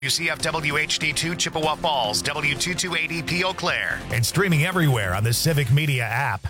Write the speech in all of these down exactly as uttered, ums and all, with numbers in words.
U C F W H D two Chippewa Falls, W two two eight E P Eau Claire, and streaming everywhere on the Civic Media app.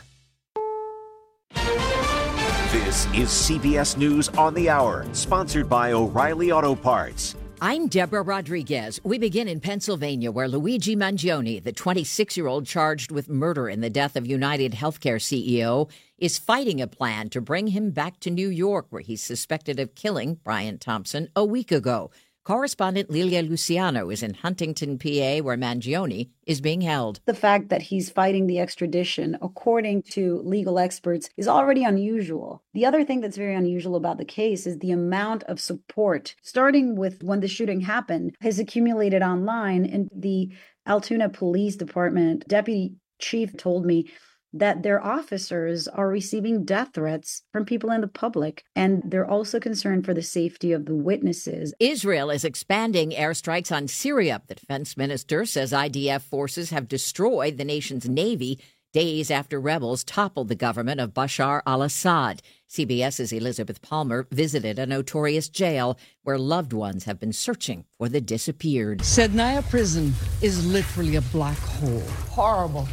This is C B S News on the Hour, sponsored by O'Reilly Auto Parts. I'm Deborah Rodriguez. We begin in Pennsylvania, where Luigi Mangione, the twenty-six-year-old charged with murder in the death of United Healthcare C E O, is fighting a plan to bring him back to New York, where he's suspected of killing Brian Thompson a week ago. Correspondent Lilia Luciano is in Huntington, P A, where Mangione is being held. The fact that he's fighting the extradition, according to legal experts, is already unusual. The other thing that's very unusual about the case is the amount of support, starting with when the shooting happened, has accumulated online. And the Altoona Police Department deputy chief told me that their officers are receiving death threats from people in the public, and they're also concerned for the safety of the witnesses. Israel is expanding airstrikes on Syria. The defense minister says I D F forces have destroyed the nation's navy days after rebels toppled the government of Bashar al-Assad. CBS's Elizabeth Palmer visited a notorious jail where loved ones have been searching for the disappeared. Sednaya prison is literally a black hole. Horrible.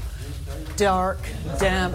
Dark, damp,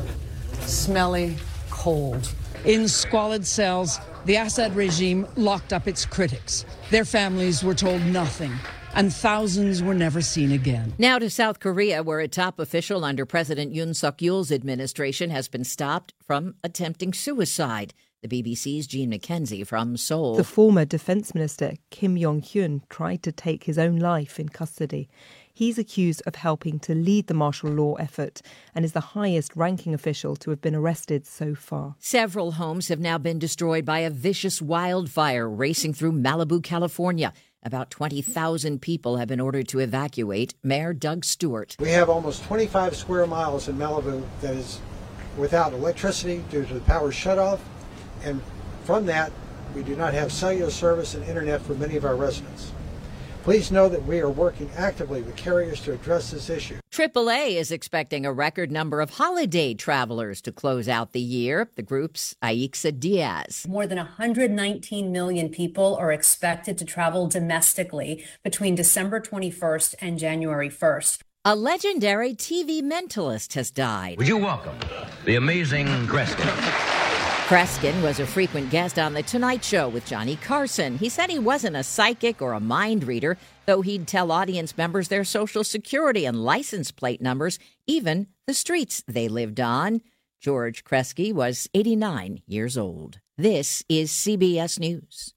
smelly, cold. In squalid cells, the Assad regime locked up its critics. Their families were told nothing, and thousands were never seen again. Now to South Korea, where a top official under President Yoon Suk-yeol's administration has been stopped from attempting suicide. The B B C's Jean McKenzie from Seoul. The former defense minister, Kim Yong-hyun, tried to take his own life in custody. He's accused of helping to lead the martial law effort and is the highest-ranking official to have been arrested so far. Several homes have now been destroyed by a vicious wildfire racing through Malibu, California. About twenty thousand people have been ordered to evacuate. Mayor Doug Stewart. We have almost twenty-five square miles in Malibu that is without electricity due to the power shutoff. And from that, we do not have cellular service and internet for many of our residents. Please know that we are working actively with carriers to address this issue. triple A is expecting a record number of holiday travelers to close out the year. The group's Aixa Diaz. More than one hundred nineteen million people are expected to travel domestically between December twenty-first and January first. A legendary T V mentalist has died. Would you welcome the amazing Kreskin? Kreskin was a frequent guest on The Tonight Show with Johnny Carson. He said he wasn't a psychic or a mind reader, though he'd tell audience members their social security and license plate numbers, even the streets they lived on. George Kresge was eighty-nine years old. This is C B S News.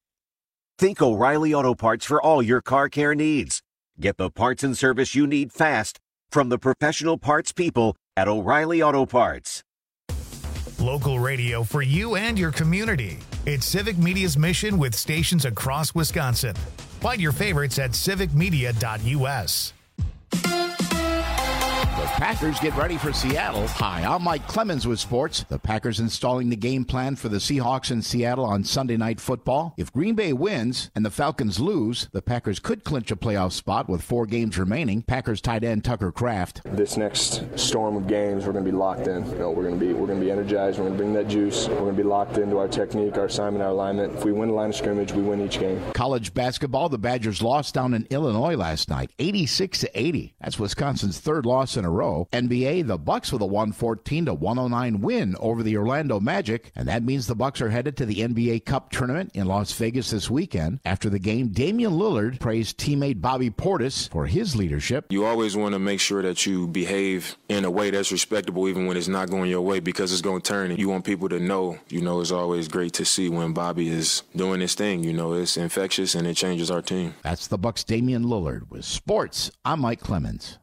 Think O'Reilly Auto Parts for all your car care needs. Get the parts and service you need fast from the professional parts people at O'Reilly Auto Parts. Local radio for you and your community. It's Civic Media's mission with stations across Wisconsin. Find your favorites at civic media dot U S. The Packers get ready for Seattle. Hi, I'm Mike Clemens with sports. The Packers installing the game plan for the Seahawks in Seattle on Sunday Night Football. If Green Bay wins and the Falcons lose, the Packers could clinch a playoff spot with four games remaining. Packers tight end Tucker Kraft. This next storm of games, we're going to be locked in. You know, we're going to be we're going to be energized. We're going to bring that juice. We're going to be locked into our technique, our assignment, our alignment. If we win the line of scrimmage, we win each game. College basketball, the Badgers lost down in Illinois last night, eighty-six to eighty. That's Wisconsin's third loss in a row. N B A, the Bucks with a one fourteen to one oh nine win over the Orlando Magic, and that means the Bucks are headed to the N B A Cup tournament in Las Vegas this weekend. After the game, Damian Lillard praised teammate Bobby Portis for his leadership. You always want to make sure that you behave in a way that's respectable even when it's not going your way, because it's going to turn, and you want people to know. You know, it's always great to see when Bobby is doing his thing. You know, it's infectious and it changes our team. That's the Bucks' Damian Lillard. With sports, I'm Mike Clemens.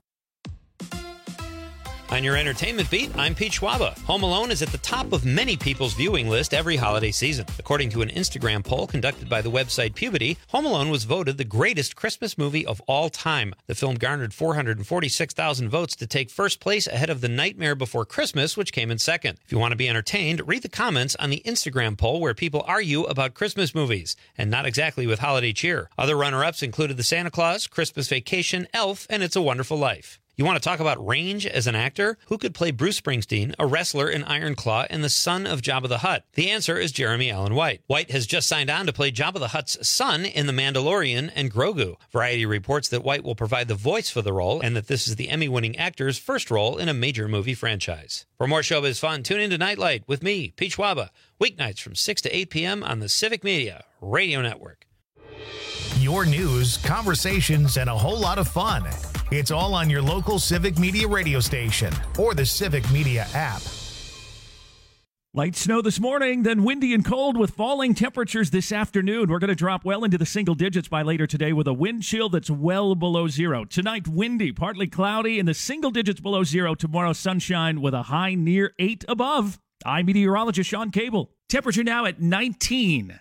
On your entertainment beat, I'm Pete Schwaba. Home Alone is at the top of many people's viewing list every holiday season. According to an Instagram poll conducted by the website Puberty, Home Alone was voted the greatest Christmas movie of all time. The film garnered four hundred forty-six thousand votes to take first place ahead of The Nightmare Before Christmas, which came in second. If you want to be entertained, read the comments on the Instagram poll where people argue about Christmas movies, and not exactly with holiday cheer. Other runner-ups included The Santa Claus, Christmas Vacation, Elf, and It's a Wonderful Life. You want to talk about range as an actor? Who could play Bruce Springsteen, a wrestler in Iron Claw, and the son of Jabba the Hutt? The answer is Jeremy Allen White. White has just signed on to play Jabba the Hutt's son in The Mandalorian and Grogu. Variety reports that White will provide the voice for the role and that this is the Emmy-winning actor's first role in a major movie franchise. For more showbiz fun, tune in to Nightlight with me, Pete Schwaba, weeknights from six to eight p.m. on the Civic Media Radio Network. Your news, conversations, and a whole lot of fun. It's all on your local Civic Media radio station or the Civic Media app. Light snow this morning, then windy and cold with falling temperatures this afternoon. We're going to drop well into the single digits by later today with a wind chill that's well below zero. Tonight, windy, partly cloudy, in the single digits below zero. Tomorrow, sunshine with a high near eight above. I'm meteorologist Sean Cable. Temperature now at nineteen.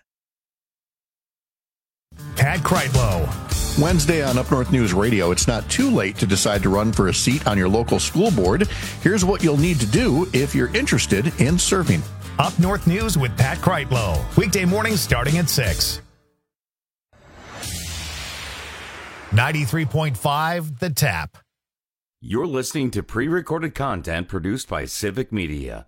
Pat Kreitlow. Wednesday on Up North News Radio, it's not too late to decide to run for a seat on your local school board. Here's what you'll need to do if you're interested in serving. Up North News with Pat Kreitlow. Weekday mornings starting at six. ninety-three point five The Tap. You're listening to pre-recorded content produced by Civic Media.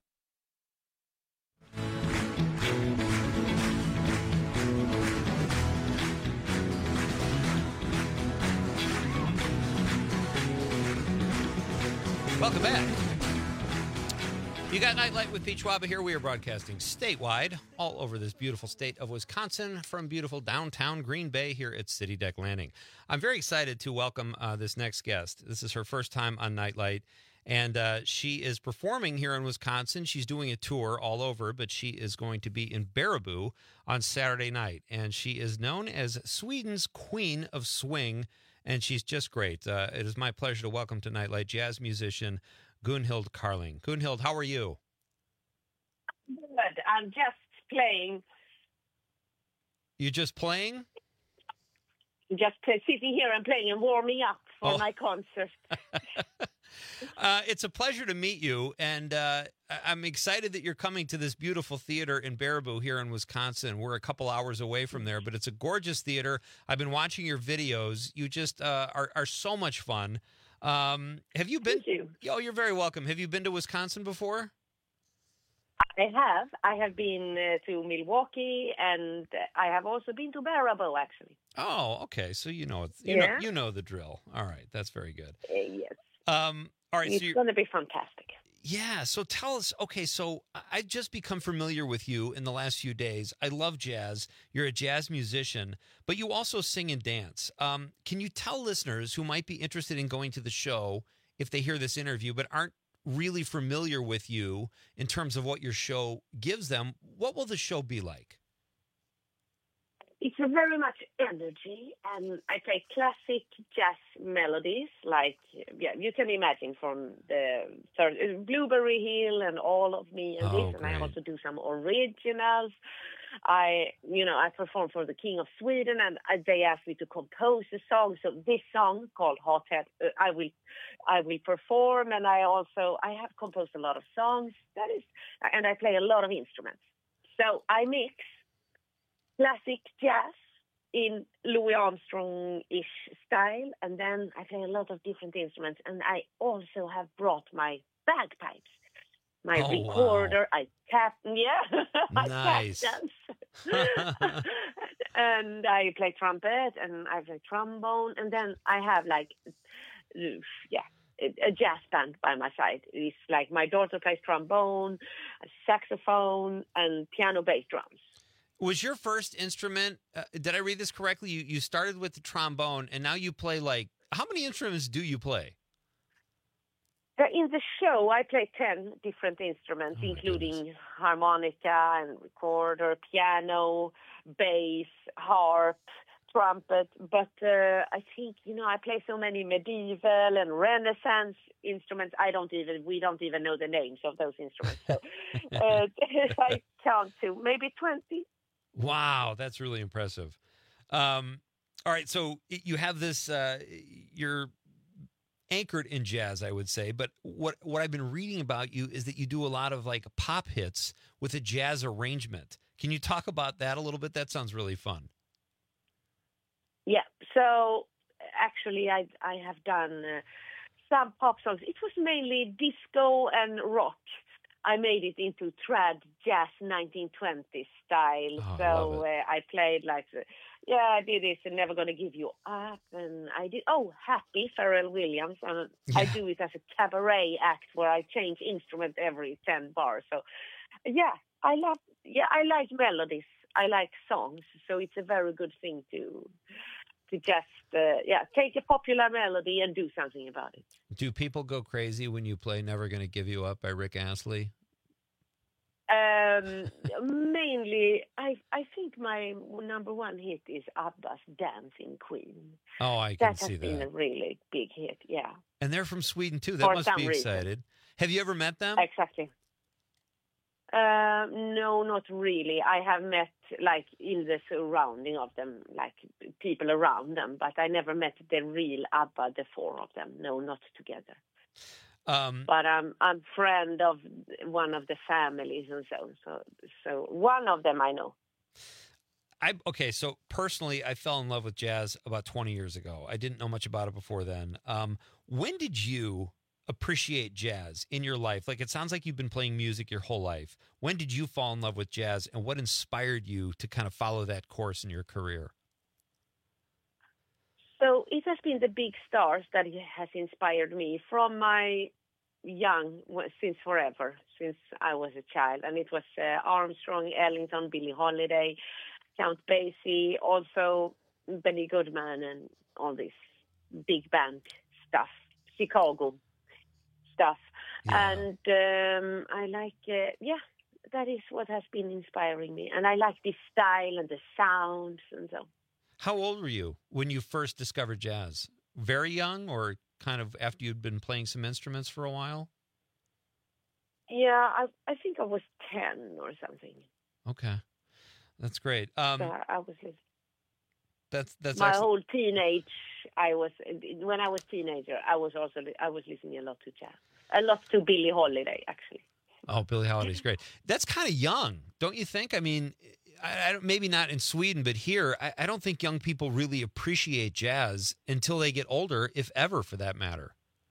Welcome back. You got Nightlight with Pete Schwaba here. We are broadcasting statewide all over this beautiful state of Wisconsin from beautiful downtown Green Bay here at City Deck Landing. I'm very excited to welcome uh, this next guest. This is her first time on Nightlight, and uh, she is performing here in Wisconsin. She's doing a tour all over, but she is going to be in Baraboo on Saturday night, and she is known as Sweden's Queen of Swing, and she's just great. Uh, it is my pleasure to welcome to Nightlight jazz musician Gunhild Carling. Gunhild, how are you? Good. I'm just playing. You just playing? Just uh, sitting here and playing and warming up for oh. my concert. uh, it's a pleasure to meet you, and uh, I'm excited that you're coming to this beautiful theater in Baraboo here in Wisconsin. We're a couple hours away from there, but it's a gorgeous theater. I've been watching your videos. You just uh, are, are so much fun. Um, have you been? Thank you. Oh, you're very welcome. Have you been to Wisconsin before? I have. I have been uh, to Milwaukee, and I have also been to Baraboo, actually. Oh, okay. So you know, you yeah. know, you know the drill. All right, that's very good. Uh, yes. Um, all right. It's so going to be fantastic. Yeah. So tell us. Okay. So I've just become familiar with you in the last few days. I love jazz. You're a jazz musician, but you also sing and dance. Um, can you tell listeners who might be interested in going to the show if they hear this interview but aren't really familiar with you in terms of what your show gives them, what will the show be like? It's a very much energy, and I play classic jazz melodies, like, yeah, you can imagine from the third, Blueberry Hill and All of Me and oh, this, great. and I also do some originals. I, you know, I perform for the King of Sweden, and I, they asked me to compose a song. So this song called Hothead, uh, I will, I will perform, and I also I have composed a lot of songs. That is, and I play a lot of instruments. So I mix classic jazz in Louis Armstrong-ish style, and then I play a lot of different instruments, and I also have brought my bagpipes. My oh, recorder, wow. I tap, yeah, I nice. tap dance. And I play trumpet, and I play trombone, and then I have like, yeah, a jazz band by my side. It's like my daughter plays trombone, saxophone, and piano bass drums. Was your first instrument, uh, did I read this correctly? You, you started with the trombone, and now you play like, how many instruments do you play? In the show, I play ten different instruments, oh including goodness. harmonica and recorder, piano, bass, harp, trumpet. But uh, I think, you know, I play so many medieval and Renaissance instruments. I don't even, we don't even know the names of those instruments. So uh, I count to maybe twenty. Wow, that's really impressive. Um, all right, so you have this, uh, you're anchored in jazz, I would say, but what what I've been reading about you is that you do a lot of like pop hits with a jazz arrangement. Can you talk about that a little bit? That sounds really fun. Yeah, so actually I I have done uh, some pop songs. It was mainly disco and rock. I made it into trad jazz nineteen twenties style. Oh, so uh, I played like, the, yeah, I did this and Never Gonna Give You Up. And I did, oh, Happy, Pharrell Williams. And Yeah. I do it as a cabaret act where I change instrument every ten bars. So, yeah, I love, yeah, I like melodies. I like songs. So it's a very good thing to, to just, uh, yeah, take a popular melody and do something about it. Do people go crazy when you play Never Gonna Give You Up by Rick Astley? Um, mainly, I I think my number one hit is ABBA's Dancing Queen. Oh, I can That has see been that. a really big hit, yeah. And they're from Sweden, too. That For must some be reason. excited. Have you ever met them? Exactly. Uh, no, not really. I have met, like, in the surrounding of them, like, people around them, but I never met the real ABBA, the four of them. No, not together. Um, But I'm I'm friend of one of the families and so so so one of them I know. I okay, so personally, I fell in love with jazz about twenty years ago. I didn't know much about it before then. Um, when did you appreciate jazz in your life? Like, it sounds like you've been playing music your whole life. When did you fall in love with jazz, and what inspired you to kind of follow that course in your career? So it has been the big stars that has inspired me from my young, well, since forever, since I was a child. And it was uh, Armstrong, Ellington, Billie Holiday, Count Basie, also Benny Goodman and all this big band stuff, Chicago stuff. Yeah. And um, I like, uh, yeah, that is what has been inspiring me. And I like the style and the sounds and so. How old were you when you first discovered jazz? Very young, or kind of after you'd been playing some instruments for a while? Yeah, I I think I was ten or something. Okay, that's great. Um, so I was listening. that's that's My excellent. whole teenage, I was when I was teenager, I was also I was listening a lot to jazz, a lot to Billie Holiday actually. Oh, Billie Holiday's great. That's kind of young, don't you think? I mean, I, I don't, maybe not in Sweden, but here, I, I don't think young people really appreciate jazz until they get older, if ever, for that matter.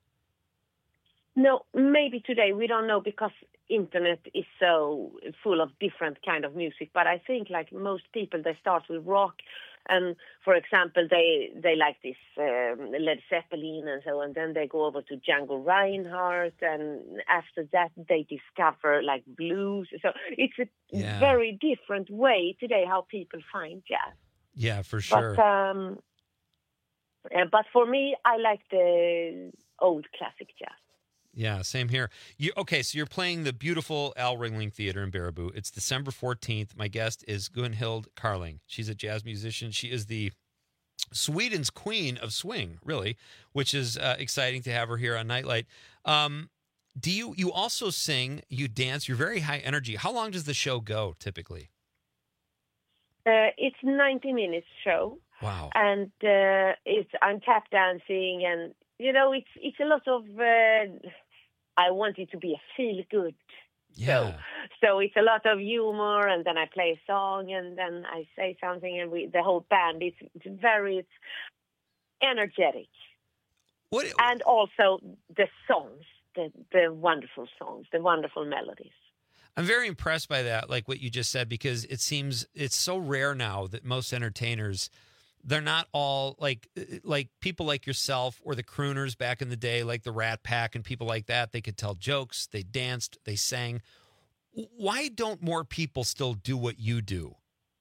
No, maybe today we don't know because internet is so full of different kind of music. But I think like most people, they start with rock, and for example, they they like this um, Led Zeppelin and so, and then they go over to Django Reinhardt, and after that they discover like blues. So it's a Yeah. very different way today how people find jazz. Yeah, for sure. But um, uh, but for me, I like the old classic jazz. Yeah, same here. You okay? So you're playing the beautiful Al Ringling Theater in Baraboo. It's December fourteenth. My guest is Gunhild Carling. She's a jazz musician. She is the Sweden's queen of swing, really, which is uh, exciting to have her here on Nightlight. Um, do you you also sing? You dance? You're very high energy. How long does the show go typically? Uh, it's ninety minutes show. Wow. And uh, it's I'm tap dancing, and you know it's it's a lot of. Uh, I want it to be a feel good. Yeah. So it's a lot of humor, and then I play a song, and then I say something, and we the whole band. It's, it's very it's energetic. What? And also the songs, the the wonderful songs, the wonderful melodies. I'm very impressed by that, like what you just said, because it seems it's so rare now that most entertainers, they're not all like like people like yourself or the crooners back in the day, like the Rat Pack and people like that. They could tell jokes, they danced, they sang. Why don't more people still do what you do?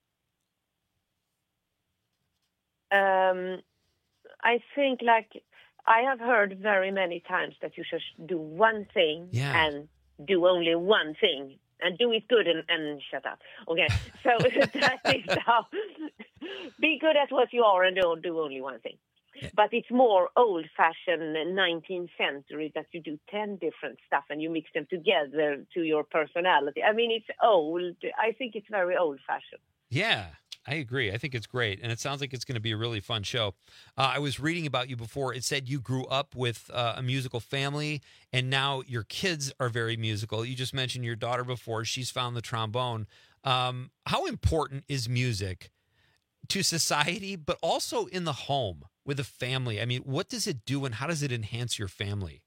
Um, I think like I have heard very many times that you should do one thing Yeah. and do only one thing and do it good and, and shut up. Okay, so that is how be good at what you are and don't do only one thing. But it's more old-fashioned nineteenth century that you do ten different stuff and you mix them together to your personality. I mean, it's old. I think it's very old-fashioned. Yeah, I agree. I think it's great. And it sounds like it's going to be a really fun show. Uh, I was reading about you before. It said you grew up with uh, a musical family, and now your kids are very musical. You just mentioned your daughter before. She's found the trombone. Um, how important is music to society, but also in the home with a family? I mean, what does it do and how does it enhance your family?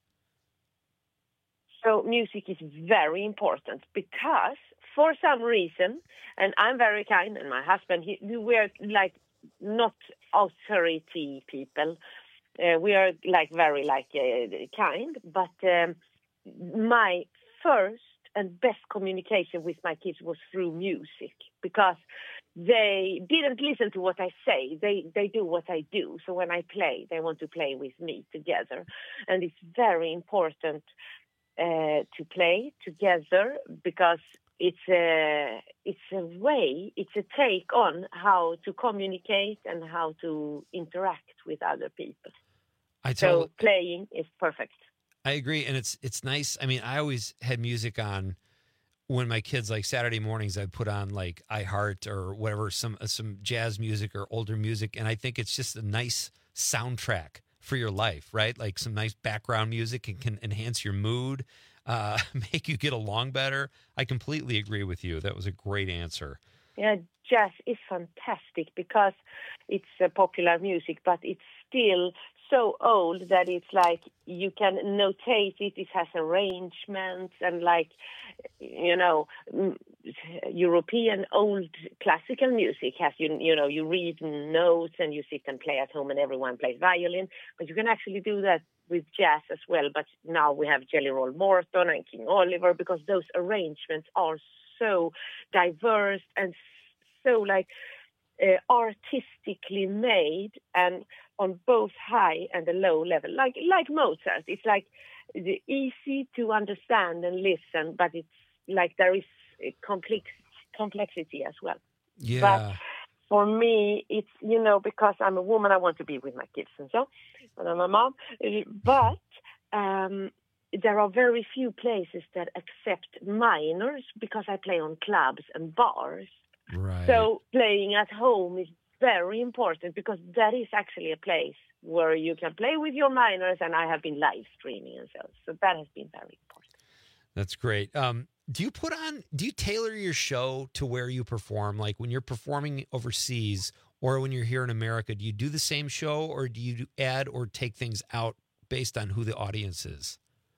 So music is very important because for some reason, and I'm very kind, and my husband, he, we're like not authority people. Uh, we are like very like uh, kind, but um, my first and best communication with my kids was through music because they didn't listen to what I say. They they do what I do. So when I play, they want to play with me together. And it's very important uh, to play together because it's a, it's a way, it's a take on how to communicate and how to interact with other people. I tell, so playing is perfect. I agree, and it's it's nice. I mean, I always had music on when my kids, like Saturday mornings, I'd put on like iHeart or whatever, some some jazz music or older music, and I think it's just a nice soundtrack for your life, right? Like some nice background music and can enhance your mood, uh, make you get along better. I completely agree with you. That was a great answer. Yeah, jazz is fantastic because it's uh, popular music, but it's still so old that it's like you can notate it. It has arrangements and like, you know, European old classical music has, you, you know, you read notes and you sit and play at home and everyone plays violin. But you can actually do that with jazz as well. But now we have Jelly Roll Morton and King Oliver because those arrangements are so diverse and so like uh, artistically made and on both high and a low level, like like Mozart. It's like the easy to understand and listen, but it's like there is a complex complexity as well. Yeah. But for me, it's, you know, because I'm a woman, I want to be with my kids and so, and I'm a mom. But um, there are very few places that accept minors because I play on clubs and bars. Right. So playing at home is very important because that is actually a place where you can play with your minors, and I have been live streaming and so. So that has been very important. That's great. Um, do you put on, do you tailor your show to where you perform? Like when you're performing overseas or when you're here in America, do you do the same show or do you add or take things out based on who the audience is?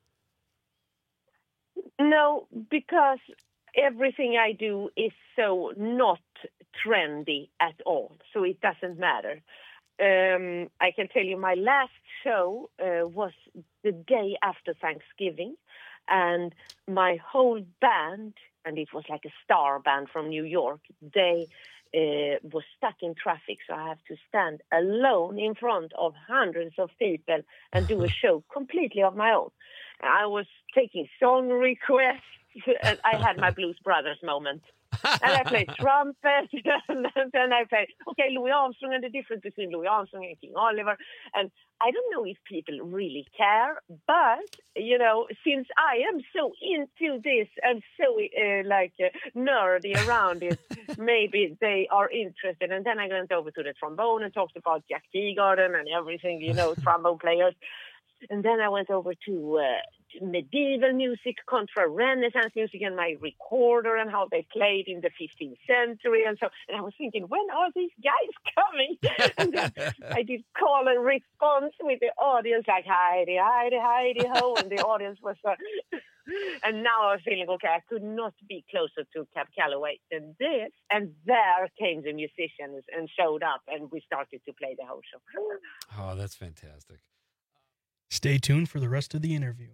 No, because everything I do is so not trendy at all, so it doesn't matter. Um, I can tell you my last show uh, was the day after Thanksgiving, and my whole band, and it was like a star band from New York, they uh, was stuck in traffic, so I have to stand alone in front of hundreds of people and do a show completely of my own. I was taking song requests, and I had my Blues Brothers moment. And I played trumpet, and then I played, okay, Louis Armstrong and the difference between Louis Armstrong and King Oliver. And I don't know if people really care, but, you know, since I am so into this and so, uh, like, uh, nerdy around it, maybe they are interested. And then I went over to the trombone and talked about Jack Teagarden and everything, you know, trombone players. And then I went over to uh, medieval music contra Renaissance music and my recorder and how they played in the fifteenth century and so. And I was thinking, when are these guys coming? And then I did call and response with the audience, like Heidi, Heidi, Heidi, ho, and the audience was. Uh, and now I was feeling okay. I could not be closer to Cab Calloway than this. And there came the musicians and showed up, and we started to play the whole show. Oh, that's fantastic. Stay tuned for the rest of the interview.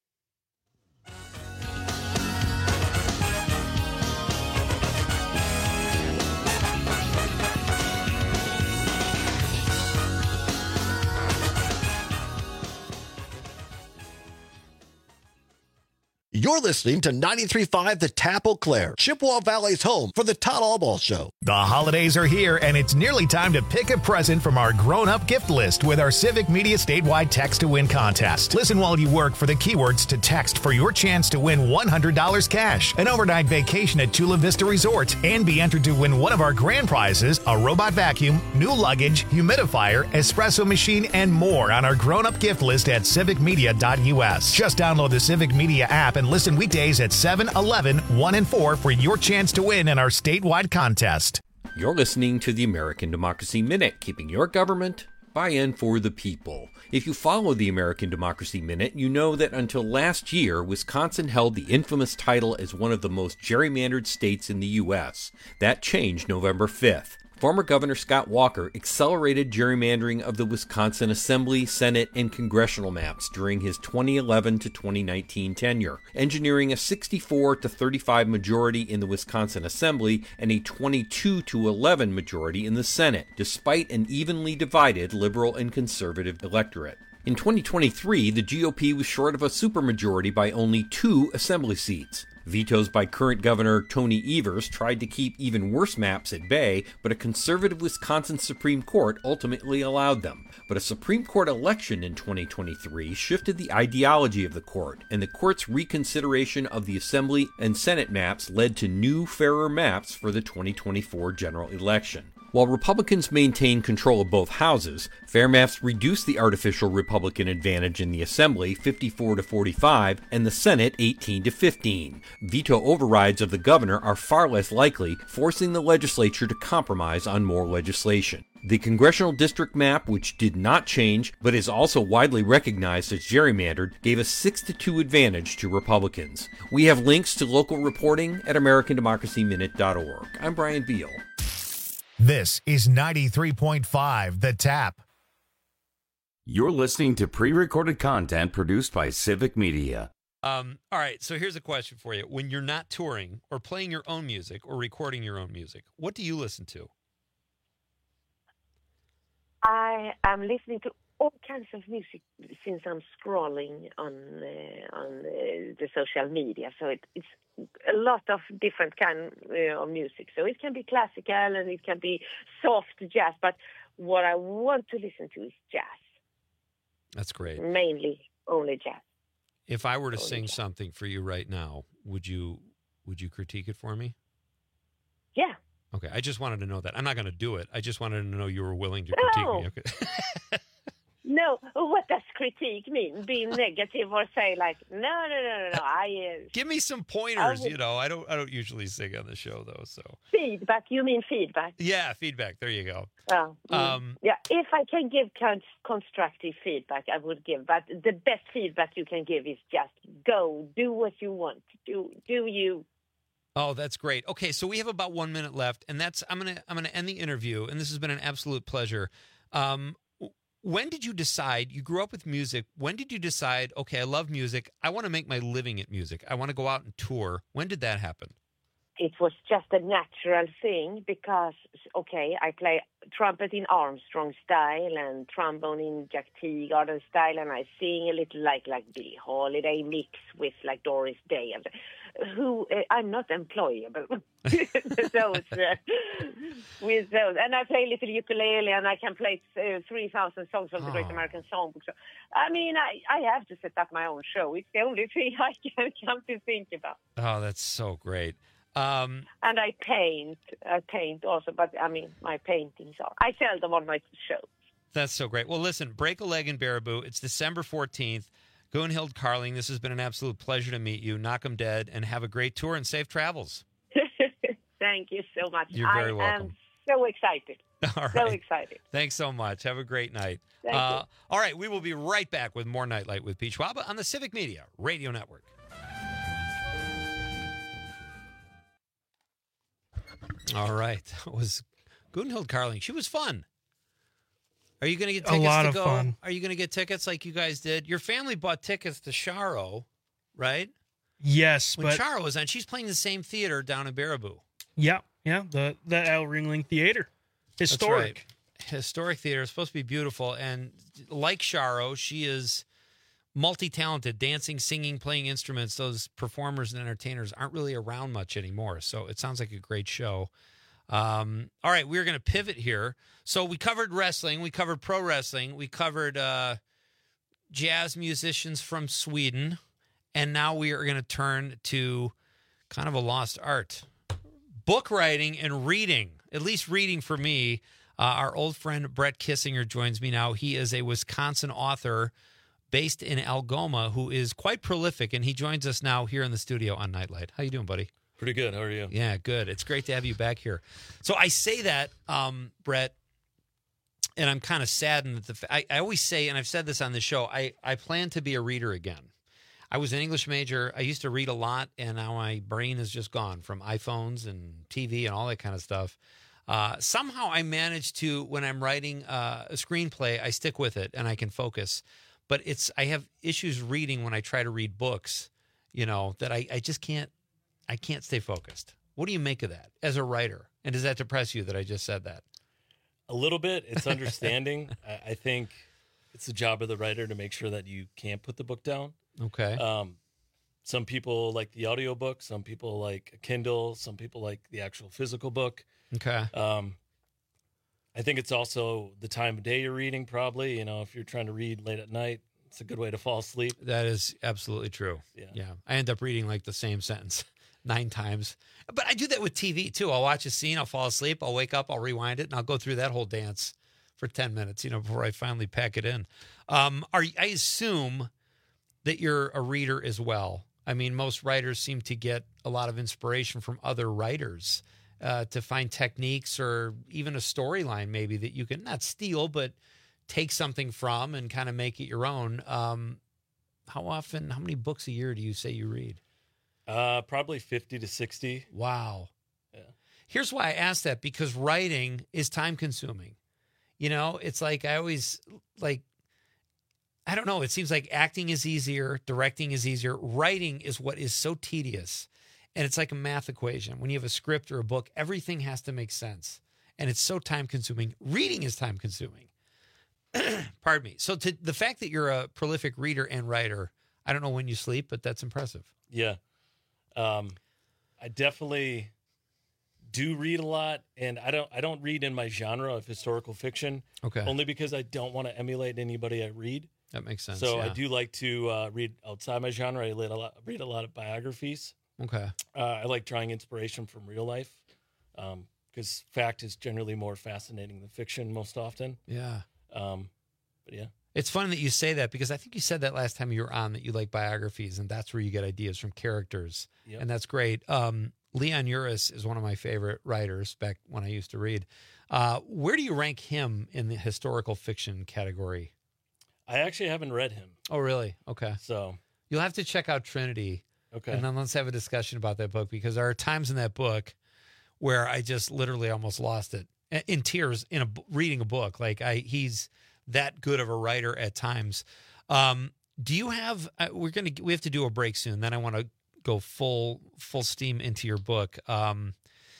You're listening to ninety-three point five The Tap Eau Claire, Chippewa Valley's home for the Todd Allball Show. The holidays are here, and it's nearly time to pick a present from our grown-up gift list with our Civic Media statewide text-to-win contest. Listen while you work for the keywords to text for your chance to win one hundred dollars cash, an overnight vacation at Chula Vista Resort, and be entered to win one of our grand prizes, a robot vacuum, new luggage, humidifier, espresso machine, and more on our grown-up gift list at civic media dot u s. Just download the Civic Media app and listen weekdays at seven, eleven, one, and four for your chance to win in our statewide contest. You're listening to the American Democracy Minute, keeping your government by and for the people. If you follow the American Democracy Minute, you know that until last year, Wisconsin held the infamous title as one of the most gerrymandered states in the U S. That changed November fifth. Former Governor Scott Walker accelerated gerrymandering of the Wisconsin Assembly, Senate, and congressional maps during his twenty eleven to twenty nineteen tenure, engineering a sixty-four to thirty-five majority in the Wisconsin Assembly and a twenty-two to eleven majority in the Senate, despite an evenly divided liberal and conservative electorate. In twenty twenty-three, the G O P was short of a supermajority by only two assembly seats. Vetoes by current Governor Tony Evers tried to keep even worse maps at bay, but a conservative Wisconsin Supreme Court ultimately allowed them. But a Supreme Court election in twenty twenty-three shifted the ideology of the court, and the court's reconsideration of the Assembly and Senate maps led to new, fairer maps for the twenty twenty-four general election. While Republicans maintain control of both houses, fair maps reduced the artificial Republican advantage in the Assembly fifty-four to forty-five and the Senate eighteen to fifteen. Veto overrides of the governor are far less likely, forcing the legislature to compromise on more legislation. The congressional district map, which did not change but is also widely recognized as gerrymandered, gave a six to two advantage to Republicans. We have links to local reporting at American Democracy Minute dot org. I'm Brian Beal. This is ninety-three point five The Tap. You're listening to pre-recorded content produced by Civic Media. Um, all right, so here's a question for you. When you're not touring or playing your own music or recording your own music, what do you listen to? I am listening to all kinds of music since I'm scrolling on uh, on uh, the social media. So it, it's a lot of different kind uh, of music. So it can be classical and it can be soft jazz. But what I want to listen to is jazz. That's great. Mainly only jazz. If I were to sing something for you right now, would you would you critique it for me? Yeah. Okay, I just wanted to know that. I'm not going to do it. I just wanted to know you were willing to critique no. me. Okay. No, what does critique mean? Being negative or say like, no, no, no, no, no. I uh, give me some pointers. Would, you know, I don't, I don't usually sing on the show though. So feedback. You mean feedback? Yeah, feedback. There you go. Oh, um, yeah. If I can give con- constructive feedback, I would give. But the best feedback you can give is just go, do what you want, do, do you. Oh, that's great. Okay, so we have about one minute left, and that's I'm gonna I'm gonna end the interview. And this has been an absolute pleasure. Um, When did you decide, you grew up with music, when did you decide, okay, I love music, I want to make my living at music, I want to go out and tour? When did that happen? It was just a natural thing because, okay, I play trumpet in Armstrong style and trombone in Jack Teagarden style, and I sing a little like like Billie Holiday mix with like Doris Day. And who uh, I'm not employable. those, uh, with those. And I play a little ukulele, and I can play uh, three thousand songs of the oh. Great American Songbook. So, I mean, I, I have to set up my own show. It's the only thing I can come to think about. Oh, that's so great. Um, and I paint. I paint also, but, I mean, my paintings are... I sell them on my shows. That's so great. Well, listen, Break a Leg in Baraboo. It's December fourteenth. Gunhild Carling, this has been an absolute pleasure to meet you. Knock 'em dead, and have a great tour and safe travels. Thank you so much. You're very I welcome. am so excited. All right. So excited. Thanks so much. Have a great night. Thank uh, you. All right, we will be right back with more Nightlight with Pete Schwaba on the Civic Media Radio Network. All right. That was Gunhild Carling. She was fun. Are you going to get tickets a lot to of go? Fun. Are you going to get tickets like you guys did? Your family bought tickets to Sharo, right? Yes, when but Sharo was on, she's playing the same theater down in Baraboo. Yeah, yeah, the the Al Ringling Theater, historic, That's right. Historic theater. It's supposed to be beautiful, and like Sharo, she is multi-talented, dancing, singing, playing instruments. Those performers and entertainers aren't really around much anymore, so it sounds like a great show. Um, all right, we're going to pivot here. So we covered wrestling, we covered pro wrestling, we covered uh, jazz musicians from Sweden, and now we are going to turn to kind of a lost art. Book writing and reading, at least reading for me. Uh, our old friend Brett Kissinger joins me now. He is a Wisconsin author based in Algoma who is quite prolific, and he joins us now here in the studio on Nightlight. How you doing, buddy? Pretty good. How are you? Yeah, good. It's great to have you back here. So I say that, um, Brett, and I'm kind of saddened that the I, I always say, and I've said this on the show, I, I plan to be a reader again. I was an English major. I used to read a lot, and now my brain is just gone from iPhones and T V and all that kind of stuff. Uh, somehow I managed to, when I'm writing uh, a screenplay, I stick with it and I can focus. But it's I have issues reading when I try to read books, you know, that I, I just can't, I can't stay focused. What do you make of that as a writer? And does that depress you that I just said that? A little bit. It's understanding. I, I think it's the job of the writer to make sure that you can't put the book down. Okay. Um, some people like the audiobook. Some people like a Kindle. Some people like the actual physical book. Okay. Um, I think it's also the time of day you're reading, probably. You know, if you're trying to read late at night, it's a good way to fall asleep. That is absolutely true. Yeah. Yeah. I end up reading like the same sentence nine times. But I do that with T V too. I'll watch a scene, I'll fall asleep, I'll wake up, I'll rewind it, and I'll go through that whole dance for ten minutes, you know, before I finally pack it in. Um, are I assume that you're a reader as well. I mean, most writers seem to get a lot of inspiration from other writers uh, to find techniques or even a storyline maybe that you can not steal, but take something from and kind of make it your own. Um, how often, how many books a year do you say you read? Uh, probably fifty to sixty. Wow. Yeah. Here's why I asked that, because writing is time consuming. You know, it's like I always like, I don't know. It seems like acting is easier. Directing is easier. Writing is what is so tedious. And it's like a math equation. When you have a script or a book, everything has to make sense. And it's so time consuming. Reading is time consuming. Pardon me. So to, the fact that you're a prolific reader and writer, I don't know when you sleep, but that's impressive. Yeah. Um, I definitely do read a lot, and I don't I don't read in my genre of historical fiction. Okay. Only because I don't want to emulate anybody I read. That makes sense. So yeah. I do like to uh, read outside my genre. I read a lot, read a lot of biographies. Okay. Uh, I like drawing inspiration from real life because um, fact is generally more fascinating than fiction most often. Yeah. Um, but yeah. It's fun that you say that, because I think you said that last time you were on, that you like biographies, and that's where you get ideas from characters. Yep. And that's great. Um, Leon Uris is one of my favorite writers back when I used to read. Uh, where do you rank him in the historical fiction category? I actually haven't read him. Oh, really? Okay. So you'll have to check out Trinity. Okay. And then let's have a discussion about that book, because there are times in that book where I just literally almost lost it in tears in a reading a book. Like I, he's that good of a writer at times. Um, do you have, uh, we're going to, we have to do a break soon. Then I want to go full, full steam into your book. Um,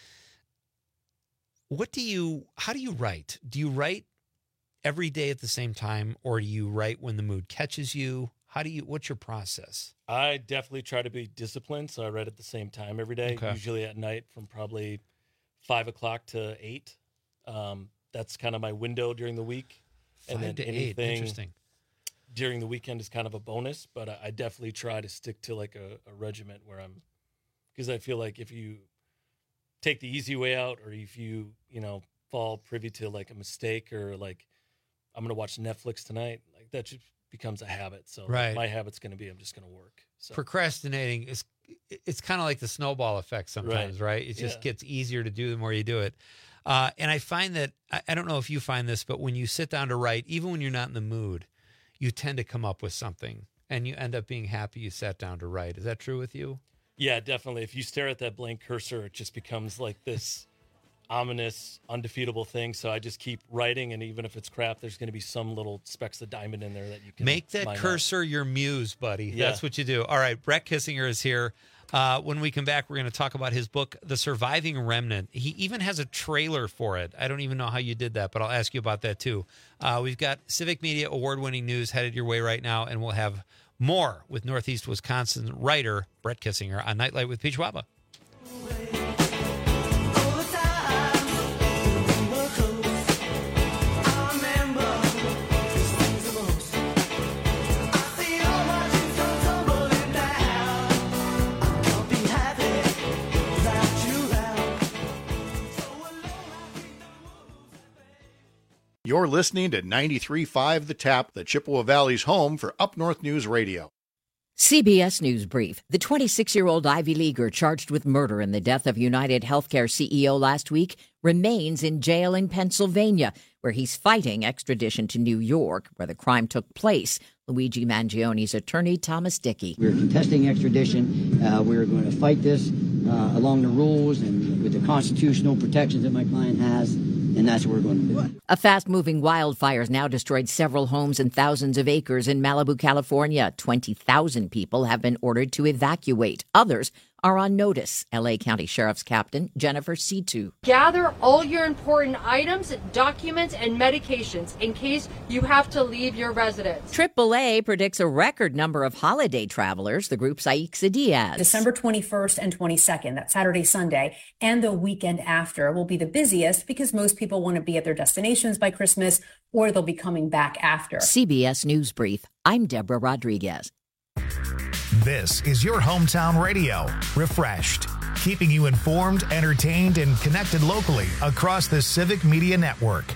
what do you, how do you write? Do you write every day at the same time, or do you write when the mood catches you? How do you, what's your process? I definitely try to be disciplined. So I write at the same time every day, Okay. usually at night from probably five o'clock to eight. Um, that's kind of my window during the week. Five and then to eight. anything Interesting. during the weekend is kind of a bonus, but I, I definitely try to stick to like a, a regiment where I'm, because I feel like if you take the easy way out, or if you, you know, fall privy to like a mistake, or like, I'm going to watch Netflix tonight, like that just becomes a habit. So Right. my habit's going to be, I'm just going to work. So Procrastinating is, it's kind of like the snowball effect sometimes, right? Right. It just Yeah. gets easier to do the more you do it. Uh, and I find that, I, I don't know if you find this, but when you sit down to write, even when you're not in the mood, you tend to come up with something, and you end up being happy you sat down to write. Is that true with you? yeah, definitely. If you stare at that blank cursor, it just becomes like this ominous, undefeatable thing. So I just keep writing, and even if it's crap, there's going to be some little specks of diamond in there that you can Make that mine out. cursor your muse, buddy. Yeah. That's what you do. All right, Brett Kissinger is here. Uh, when we come back, we're going to talk about his book, The Surviving Remnant. He even has a trailer for it. I don't even know how you did that, but I'll ask you about that too. Uh, we've got Civic Media award-winning news headed your way right now, and we'll have more with Northeast Wisconsin writer Brett Kissinger on Nightlight with Peach Waba. You're listening to ninety-three point five The Tap, the Chippewa Valley's home for Up North News Radio. C B S News Brief. The twenty-six-year-old Ivy Leaguer charged with murder in the death of United Healthcare C E O last week remains in jail in Pennsylvania, where he's fighting extradition to New York, where the crime took place. Luigi Mangioni's attorney, Thomas Dickey. We're contesting extradition. Uh, we're going to fight this uh, along the rules and with the constitutional protections that my client has. And that's what we're going to do. A fast-moving wildfire has now destroyed several homes and thousands of acres in Malibu, California. twenty thousand people have been ordered to evacuate. Others are on notice. L A County Sheriff's Captain Jennifer Situ. Gather all your important items, documents, and medications in case you have to leave your residence. triple A predicts a record number of holiday travelers. The group's Aixa Diaz. December twenty-first and twenty-second, that Saturday, Sunday, and the weekend after will be the busiest because most people want to be at their destinations by Christmas or they'll be coming back after. C B S News Brief. I'm Deborah Rodriguez. This is your hometown radio, Refreshed, keeping you informed, entertained, and connected locally across the Civic Media Network.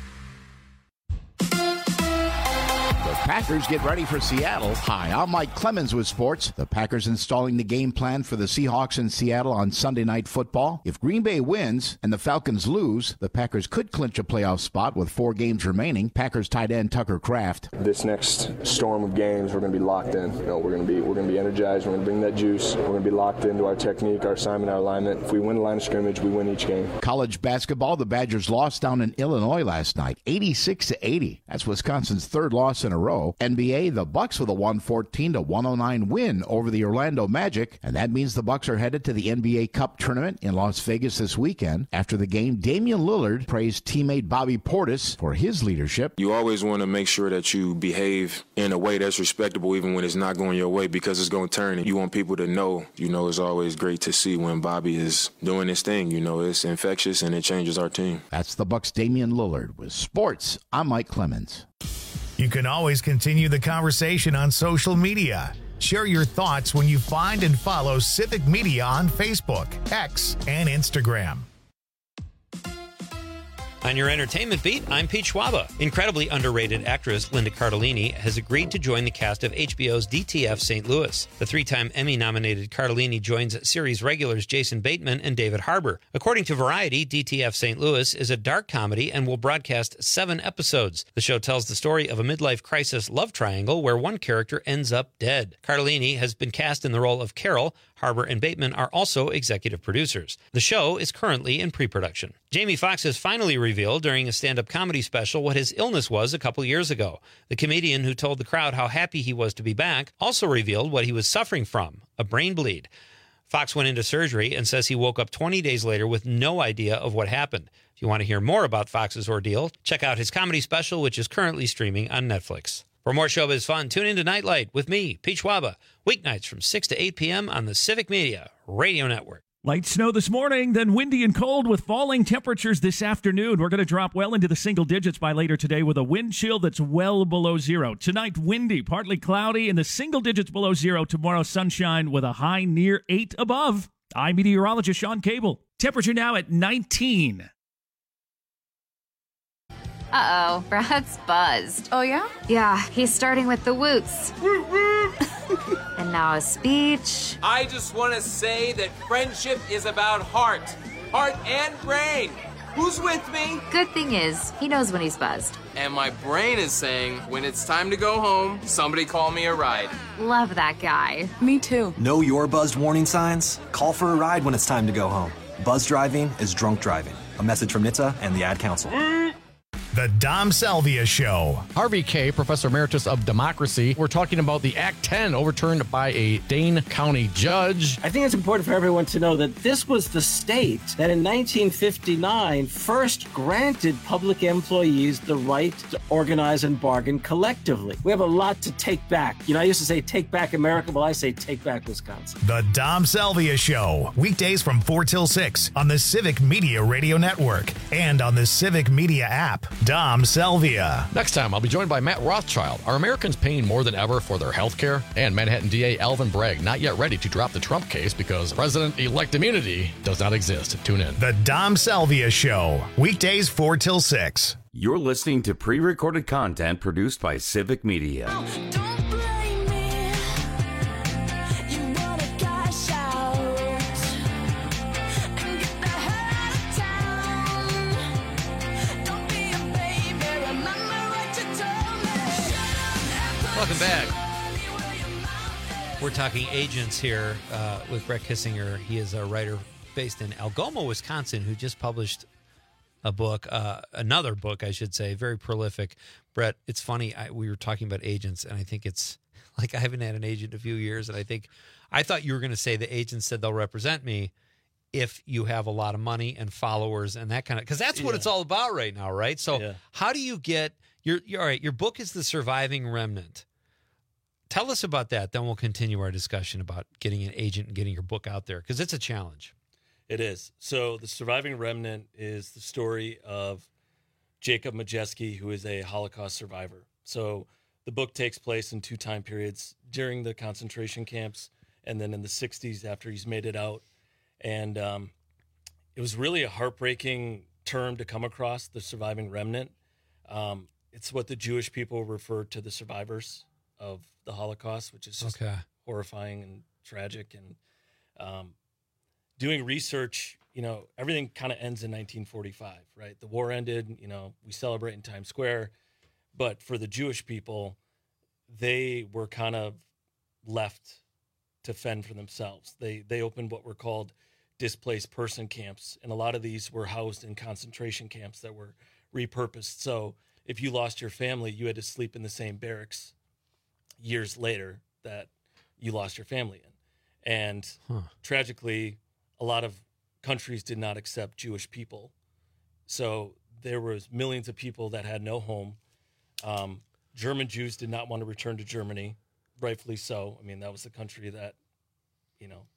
The Packers get ready for Seattle. Hi, I'm Mike Clemens with sports. The Packers installing the game plan for the Seahawks in Seattle on Sunday Night Football. If Green Bay wins and the Falcons lose, the Packers could clinch a playoff spot with four games remaining. Packers tight end Tucker Kraft. This next storm of games, we're going to be locked in. You know, we're going to be we're going to be energized. We're going to bring that juice. We're going to be locked into our technique, our assignment, our alignment. If we win the line of scrimmage, we win each game. College basketball, the Badgers lost down in Illinois last night, eighty-six to eighty. That's Wisconsin's third loss in a row. N B A, the Bucks with a one fourteen to one oh nine win over the Orlando Magic, and that means the Bucks are headed to the N B A Cup tournament in Las Vegas this weekend. After the game, Damian Lillard praised teammate Bobby Portis for his leadership. You always want to make sure that you behave in a way that's respectable even when it's not going your way because it's going to turn. And you want people to know, you know, it's always great to see when Bobby is doing his thing. You know, it's infectious and it changes our team. That's the Bucks' Damian Lillard. With sports, I'm Mike Clemens. You can always continue the conversation on social media. Share your thoughts when you find and follow Civic Media on Facebook, X, and Instagram. On your entertainment beat, I'm Pete Schwaba. Incredibly underrated actress Linda Cardellini has agreed to join the cast of H B O's D T F Saint Louis. The three-time Emmy-nominated Cardellini joins series regulars Jason Bateman and David Harbour. According to Variety, D T F Saint Louis is a dark comedy and will broadcast seven episodes. The show tells the story of a midlife crisis love triangle where one character ends up dead. Cardellini has been cast in the role of Carol. Harbour and Bateman are also executive producers. The show is currently in pre-production. Jamie Foxx has finally revealed during a stand-up comedy special what his illness was a couple years ago. The comedian who told the crowd how happy he was to be back also revealed what he was suffering from, a brain bleed. Fox went into surgery and says he woke up twenty days later with no idea of what happened. If you want to hear more about Fox's ordeal, check out his comedy special, which is currently streaming on Netflix. For more showbiz fun, tune into Nightlight with me, Pete Schwaba, weeknights from six to eight p.m. on the Civic Media Radio Network. Light snow this morning, then windy and cold with falling temperatures this afternoon. We're going to drop well into the single digits by later today with a wind chill that's well below zero. Tonight, windy, partly cloudy, in the single digits below zero. Tomorrow, sunshine with a high near eight above. I'm meteorologist Sean Cable. Temperature now at nineteen. Uh-oh, Brad's buzzed. Oh, yeah? Yeah, he's starting with the woots. And now a speech. I just want to say that friendship is about heart. Heart and brain. Who's with me? Good thing is, he knows when he's buzzed. And my brain is saying, when it's time to go home, somebody call me a ride. Love that guy. Me too. Know your buzzed warning signs? Call for a ride when it's time to go home. Buzz driving is drunk driving. A message from N H T S A and the Ad Council. The Dom Salvia Show. Harvey Kaye, Professor Emeritus of Democracy. We're talking about the Act ten overturned by a Dane County judge. I think it's important for everyone to know that this was the state that in nineteen fifty-nine first granted public employees the right to organize and bargain collectively. We have a lot to take back. You know, I used to say take back America, well, I say take back Wisconsin. The Dom Salvia Show. Weekdays from four till six on the Civic Media Radio Network and on the Civic Media app. Dom Salvia. Next time, I'll be joined by Matt Rothschild. Are Americans paying more than ever for their health care? And Manhattan D A Alvin Bragg not yet ready to drop the Trump case because President-elect immunity does not exist. Tune in. The Dom Salvia Show. Weekdays four till six. You're listening to pre-recorded content produced by Civic Media. Welcome back. We're talking agents here uh, with Brett Kissinger. He is a writer based in Algoma, Wisconsin, who just published a book, uh, another book, I should say, very prolific. Brett, it's funny. I, we were talking about agents, and I think it's like I haven't had an agent in a few years, and I think I thought you were going to say the agent said they'll represent me if you have a lot of money and followers and that kind of, because that's what Yeah. it's all about right now, right? So Yeah. how do you get your, your, all right, your book is The Surviving Remnant. Tell us about that. Then we'll continue our discussion about getting an agent and getting your book out there, because it's a challenge. It is. So The Surviving Remnant is the story of Jacob Majeski, who is a Holocaust survivor. So the book takes place in two time periods, during the concentration camps and then in the sixties after he's made it out. And um, it was really a heartbreaking term to come across, the surviving remnant. Um, it's what the Jewish people refer to the survivors of the Holocaust, which is just Okay. horrifying and tragic. And um, doing research, you know, everything kind of ends in nineteen forty-five, right? The war ended, you know, we celebrate in Times Square. But for the Jewish people, they were kind of left to fend for themselves. They they opened what were called displaced person camps, and a lot of these were housed in concentration camps that were repurposed. So if you lost your family, you had to sleep in the same barracks years later that you lost your family in. And Huh. tragically, a lot of countries did not accept Jewish people. So there was millions of people that had no home. Um, German Jews did not want to return to Germany, rightfully so. I mean, that was the country that, you know,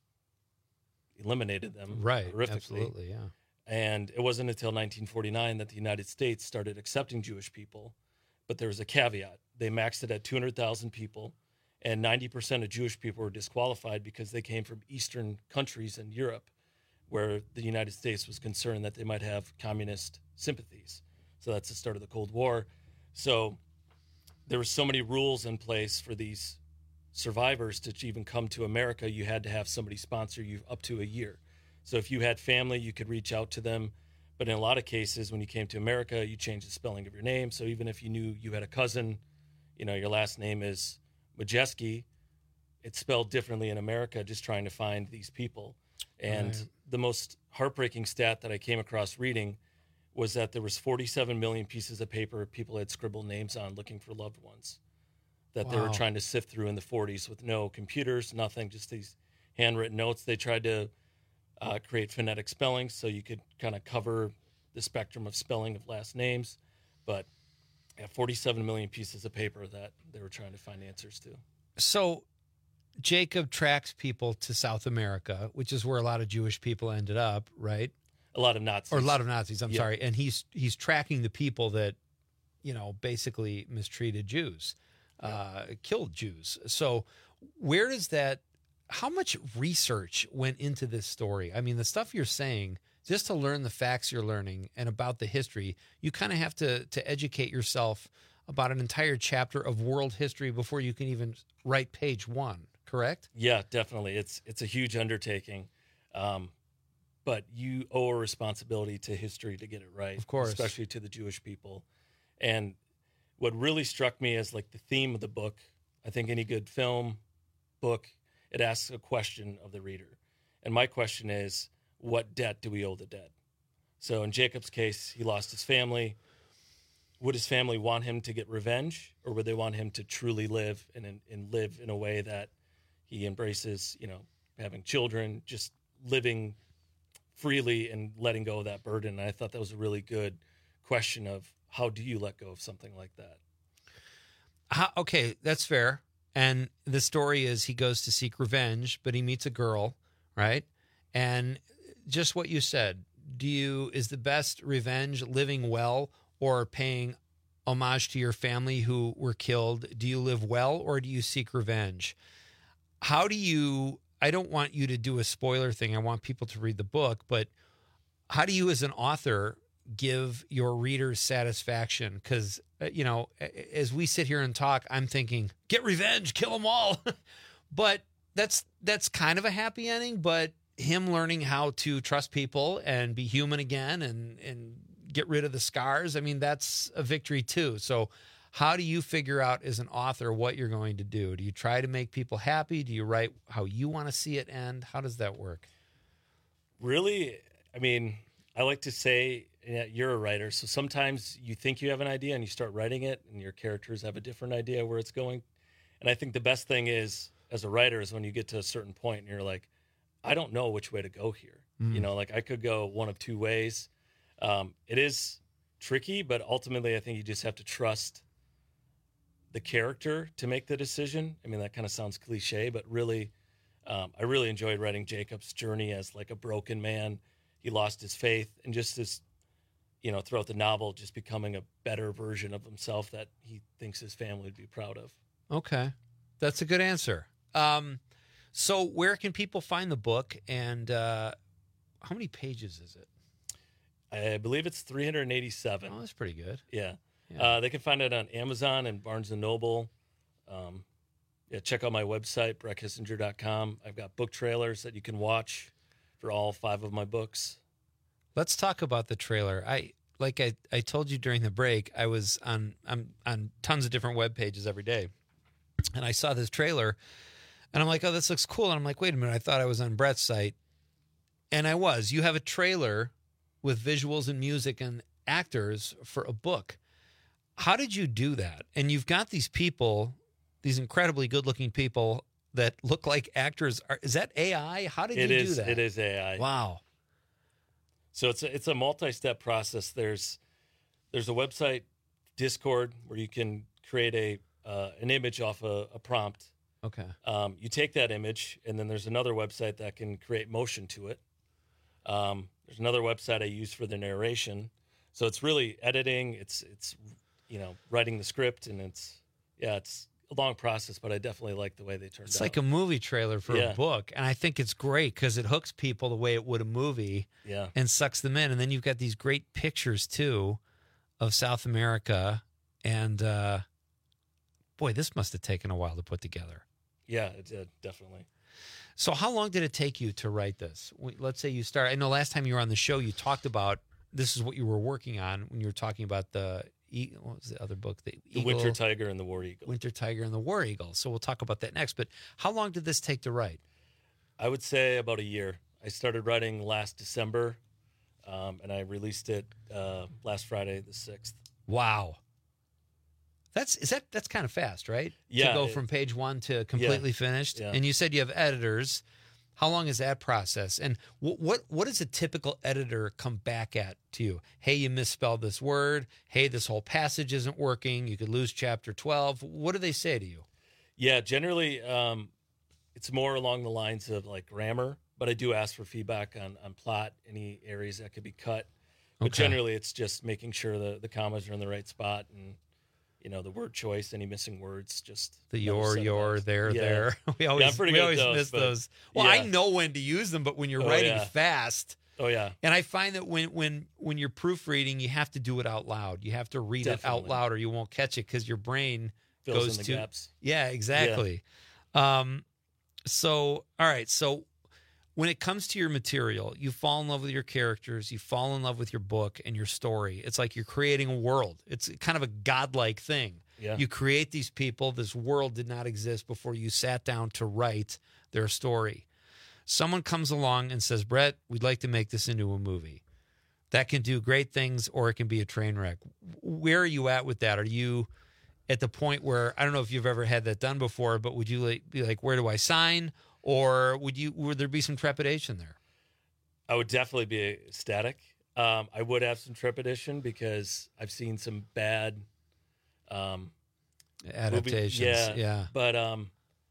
eliminated them Right. horrifically. Absolutely. Yeah. And it wasn't until nineteen forty-nine that the United States started accepting Jewish people. But there was a caveat. They maxed it at two hundred thousand people, and ninety percent of Jewish people were disqualified because they came from Eastern countries in Europe, where the United States was concerned that they might have communist sympathies. So that's the start of the Cold War. So there were so many rules in place for these survivors to even come to America. You had to have somebody sponsor you up to a year. So if you had family, you could reach out to them. But in a lot of cases, when you came to America, you changed the spelling of your name. So even if you knew you had a cousin, you know, your last name is Majeski, it's spelled differently in America, just trying to find these people. And Right. the most heartbreaking stat that I came across reading was that there was forty-seven million pieces of paper people had scribbled names on looking for loved ones that they were Wow. trying to sift through in the forties with no computers, nothing, just these handwritten notes. They tried to uh, create phonetic spelling so you could kind of cover the spectrum of spelling of last names. But yeah, forty-seven million pieces of paper that they were trying to find answers to. So Jacob tracks people to South America, which is where a lot of Jewish people ended up, right? A lot of Nazis. Or a lot of Nazis, I'm Yeah. sorry. And he's he's tracking the people that, you know, basically mistreated Jews, uh, killed Jews. So where does that, how much research went into this story? I mean, the stuff you're saying, just to learn the facts you're learning and about the history, you kind of have to to educate yourself about an entire chapter of world history before you can even write page one, correct? Yeah, definitely. It's it's a huge undertaking. Um, but you owe a responsibility to history to get it right. Of course. Especially to the Jewish people. And what really struck me as like the theme of the book, I think any good film, book, it asks a question of the reader. And my question is, what debt do we owe the dead? So in Jacob's case, he lost his family. Would his family want him to get revenge, or would they want him to truly live and, and live in a way that he embraces, you know, having children, just living freely and letting go of that burden? And I thought that was a really good question of how do you let go of something like that? How, okay, that's fair. And the story is he goes to seek revenge, but he meets a girl, right? And just what you said, do you, is the best revenge living well or paying homage to your family who were killed? Do you live well or do you seek revenge? How do you, I don't want you to do a spoiler thing. I want people to read the book, but how do you as an author give your readers satisfaction? Because, uh, you know, as we sit here and talk, I'm thinking, get revenge, kill them all. But that's that's kind of a happy ending, but him learning how to trust people and be human again and, and get rid of the scars, I mean, that's a victory too. So How do you figure out as an author what you're going to do? Do you try to make people happy? Do you write how you want to see it end? How does that work? Really, I mean, I like to say, yeah, you're a writer, so sometimes you think you have an idea and you start writing it and your characters have a different idea where it's going. And I think the best thing is, as a writer, is when you get to a certain point and you're like, I don't know which way to go here. Mm. You know, like I could go one of two ways. Um, it is tricky, but ultimately I think you just have to trust the character to make the decision. I mean, that kind of sounds cliche, but really, um, I really enjoyed writing Jacob's journey as like a broken man. He lost his faith, and just this, you know, throughout the novel, just becoming a better version of himself that he thinks his family would be proud of. Okay. That's a good answer. Um, so where can people find the book, and uh, how many pages is it? I believe it's three hundred eighty-seven. Oh, that's pretty good. Yeah. Yeah. Uh, they can find it on Amazon and Barnes and Noble. Um, yeah, check out my website, brett kissinger dot com. I've got book trailers that you can watch for all five of my books. Let's talk about the trailer. I like I, I told you during the break, I was on I'm on tons of different web pages every day, and I saw this trailer, and I'm like, oh, this looks cool. And I'm like, wait a minute, I thought I was on Brett's site, and I was. You have a trailer with visuals and music and actors for a book. How did you do that? And you've got these people, these incredibly good-looking people that look like actors. Are, is that A I? How did It you is, do that? It is A I. Wow. So it's a, it's a multi-step process. There's there's a website, Discord, where you can create a uh, an image off a, a prompt. Okay. Um, you take that image, and then there's another website that can create motion to it. Um, there's another website I use for the narration. So it's really editing. It's it's you know writing the script, and it's yeah, it's a long process, but I definitely like the way they turned out. It's like a movie trailer for Yeah. a book, and I think it's great because it hooks people the way it would a movie, Yeah. and sucks them in. And then you've got these great pictures too of South America, and uh, boy, this must have taken a while to put together. Yeah, it did, definitely. So, how long did it take you to write this? We- Let's say you start. I know last time you were on the show, you talked about this is what you were working on when you were talking about the E- what was the other book? The, The Eagle, Winter Tiger and the War Eagle. Winter Tiger and the War Eagle. So we'll talk about that next. But how long did this take to write? I would say about a year. I started writing last December, um, and I released it uh, last Friday, the sixth. Wow. That's is that that's kind of fast, right? Yeah, To go it- from page one to completely Yeah, finished. yeah. And you said you have editors. How long is that process? And what what what does a typical editor come back at to you? Hey, you misspelled this word. Hey, this whole passage isn't working. You could lose chapter twelve. What do they say to you? Yeah, generally, um, it's more along the lines of like grammar, but I do ask for feedback on, on plot, any areas that could be cut. But Okay. generally, it's just making sure the, the commas are in the right spot, and you know the word choice, any missing words, just The another your, set of your, eyes. there, Yeah. there. We Yeah, always, I'm pretty we good always at those, miss but- those. Well, I yeah. know when to use them, but when you're Oh, writing yeah. fast, Oh yeah, and I find that when when when you're proofreading, you have to do it out loud. You have to read it out Definitely. loud, or you won't catch it because your brain Fills goes in the to gaps. Yeah, exactly. Um, so all right, so when it comes to your material, you fall in love with your characters, you fall in love with your book and your story. It's like you're creating a world. It's kind of a godlike thing. Yeah. You create these people. This world did not exist before you sat down to write their story. Someone comes along and says, Brett, we'd like to make this into a movie. That can do great things, or it can be a train wreck. Where are you at with that? Are you at the point where, I don't know if you've ever had that done before, but would you like, be like, where do I sign? Or would you? Would there be some trepidation there? I would definitely be ecstatic. Um, I would have some trepidation because I've seen some bad um, Adaptations, movie- yeah, yeah. But um,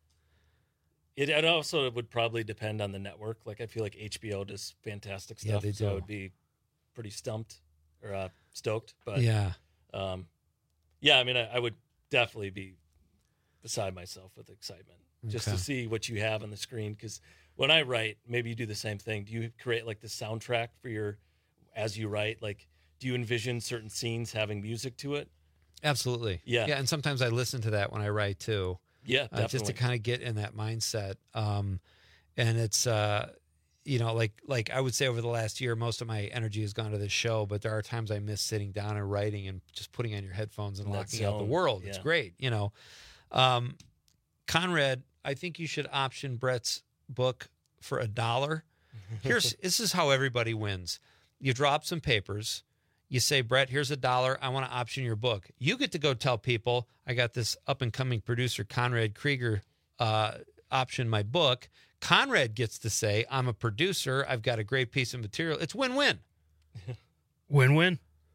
it, it also would probably depend on the network. Like I feel like H B O does fantastic Yeah, stuff, they so I do. would be pretty stumped or uh, stoked. But Yeah. um, yeah. I mean, I, I would definitely be beside myself with excitement just Okay. to see what you have on the screen. Because when I write, maybe you do the same thing. Do you create like the soundtrack for your as you write? Like, do you envision certain scenes having music to it? Absolutely. Yeah. Yeah. And sometimes I listen to that when I write too. Yeah, Uh, just to definitely. kind of get in that mindset. Um, and it's, uh, you know, like like I would say over the last year, most of my energy has gone to this show, but there are times I miss sitting down and writing and just putting on your headphones and That's locking out the world. Yeah. It's great, you know. Um, Conrad, I think you should option Brett's book for a dollar. Here's this is how everybody wins. You drop some papers. You say, Brett, here's a dollar. I want to option your book. You get to go tell people, I got this up-and-coming producer, Conrad Krieger, uh, option my book. Conrad gets to say, I'm a producer. I've got a great piece of material. It's win-win. Win-win.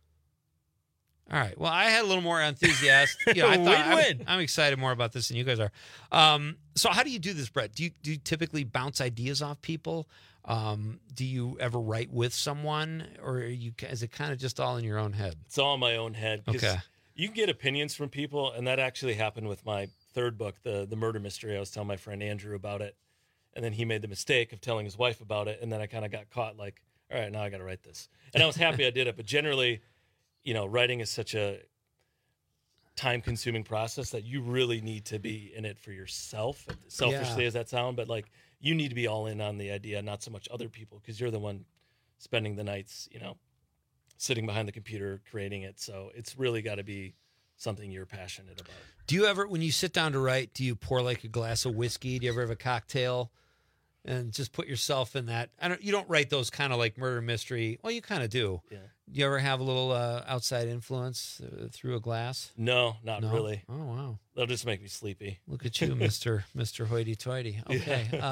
All right. Well, I had a little more enthusiasm. You know, I thought Win-win. I'm, I'm excited more about this than you guys are. Um, so how do you do this, Brett? Do you, do you typically bounce ideas off people? Um, do you ever write with someone, or are you, is it kind of just all in your own head? It's all in my own head. Okay. You can get opinions from people, and that actually happened with my third book, the the murder mystery. I was telling my friend Andrew about it, and then he made the mistake of telling his wife about it, and then I kind of got caught like, all right, now I got to write this. And I was happy I did it, but generally, you know, writing is such a time-consuming process that you really need to be in it for yourself, selfishly Yeah. as that sound, but like you need to be all in on the idea, not so much other people, because you're the one spending the nights, you know, sitting behind the computer creating it. So it's really got to be something you're passionate about. Do you ever, when you sit down to write, do you pour like a glass of whiskey? Do you ever have a cocktail and just put yourself in that? I don't. You don't write those kind of like murder mystery. Well, you kind of do. Yeah. Do you ever have a little uh, outside influence uh, through a glass? No, not No? really. Oh, wow. That'll just make me sleepy. Look at you, Mister Mister Hoity-toity. Okay. Uh,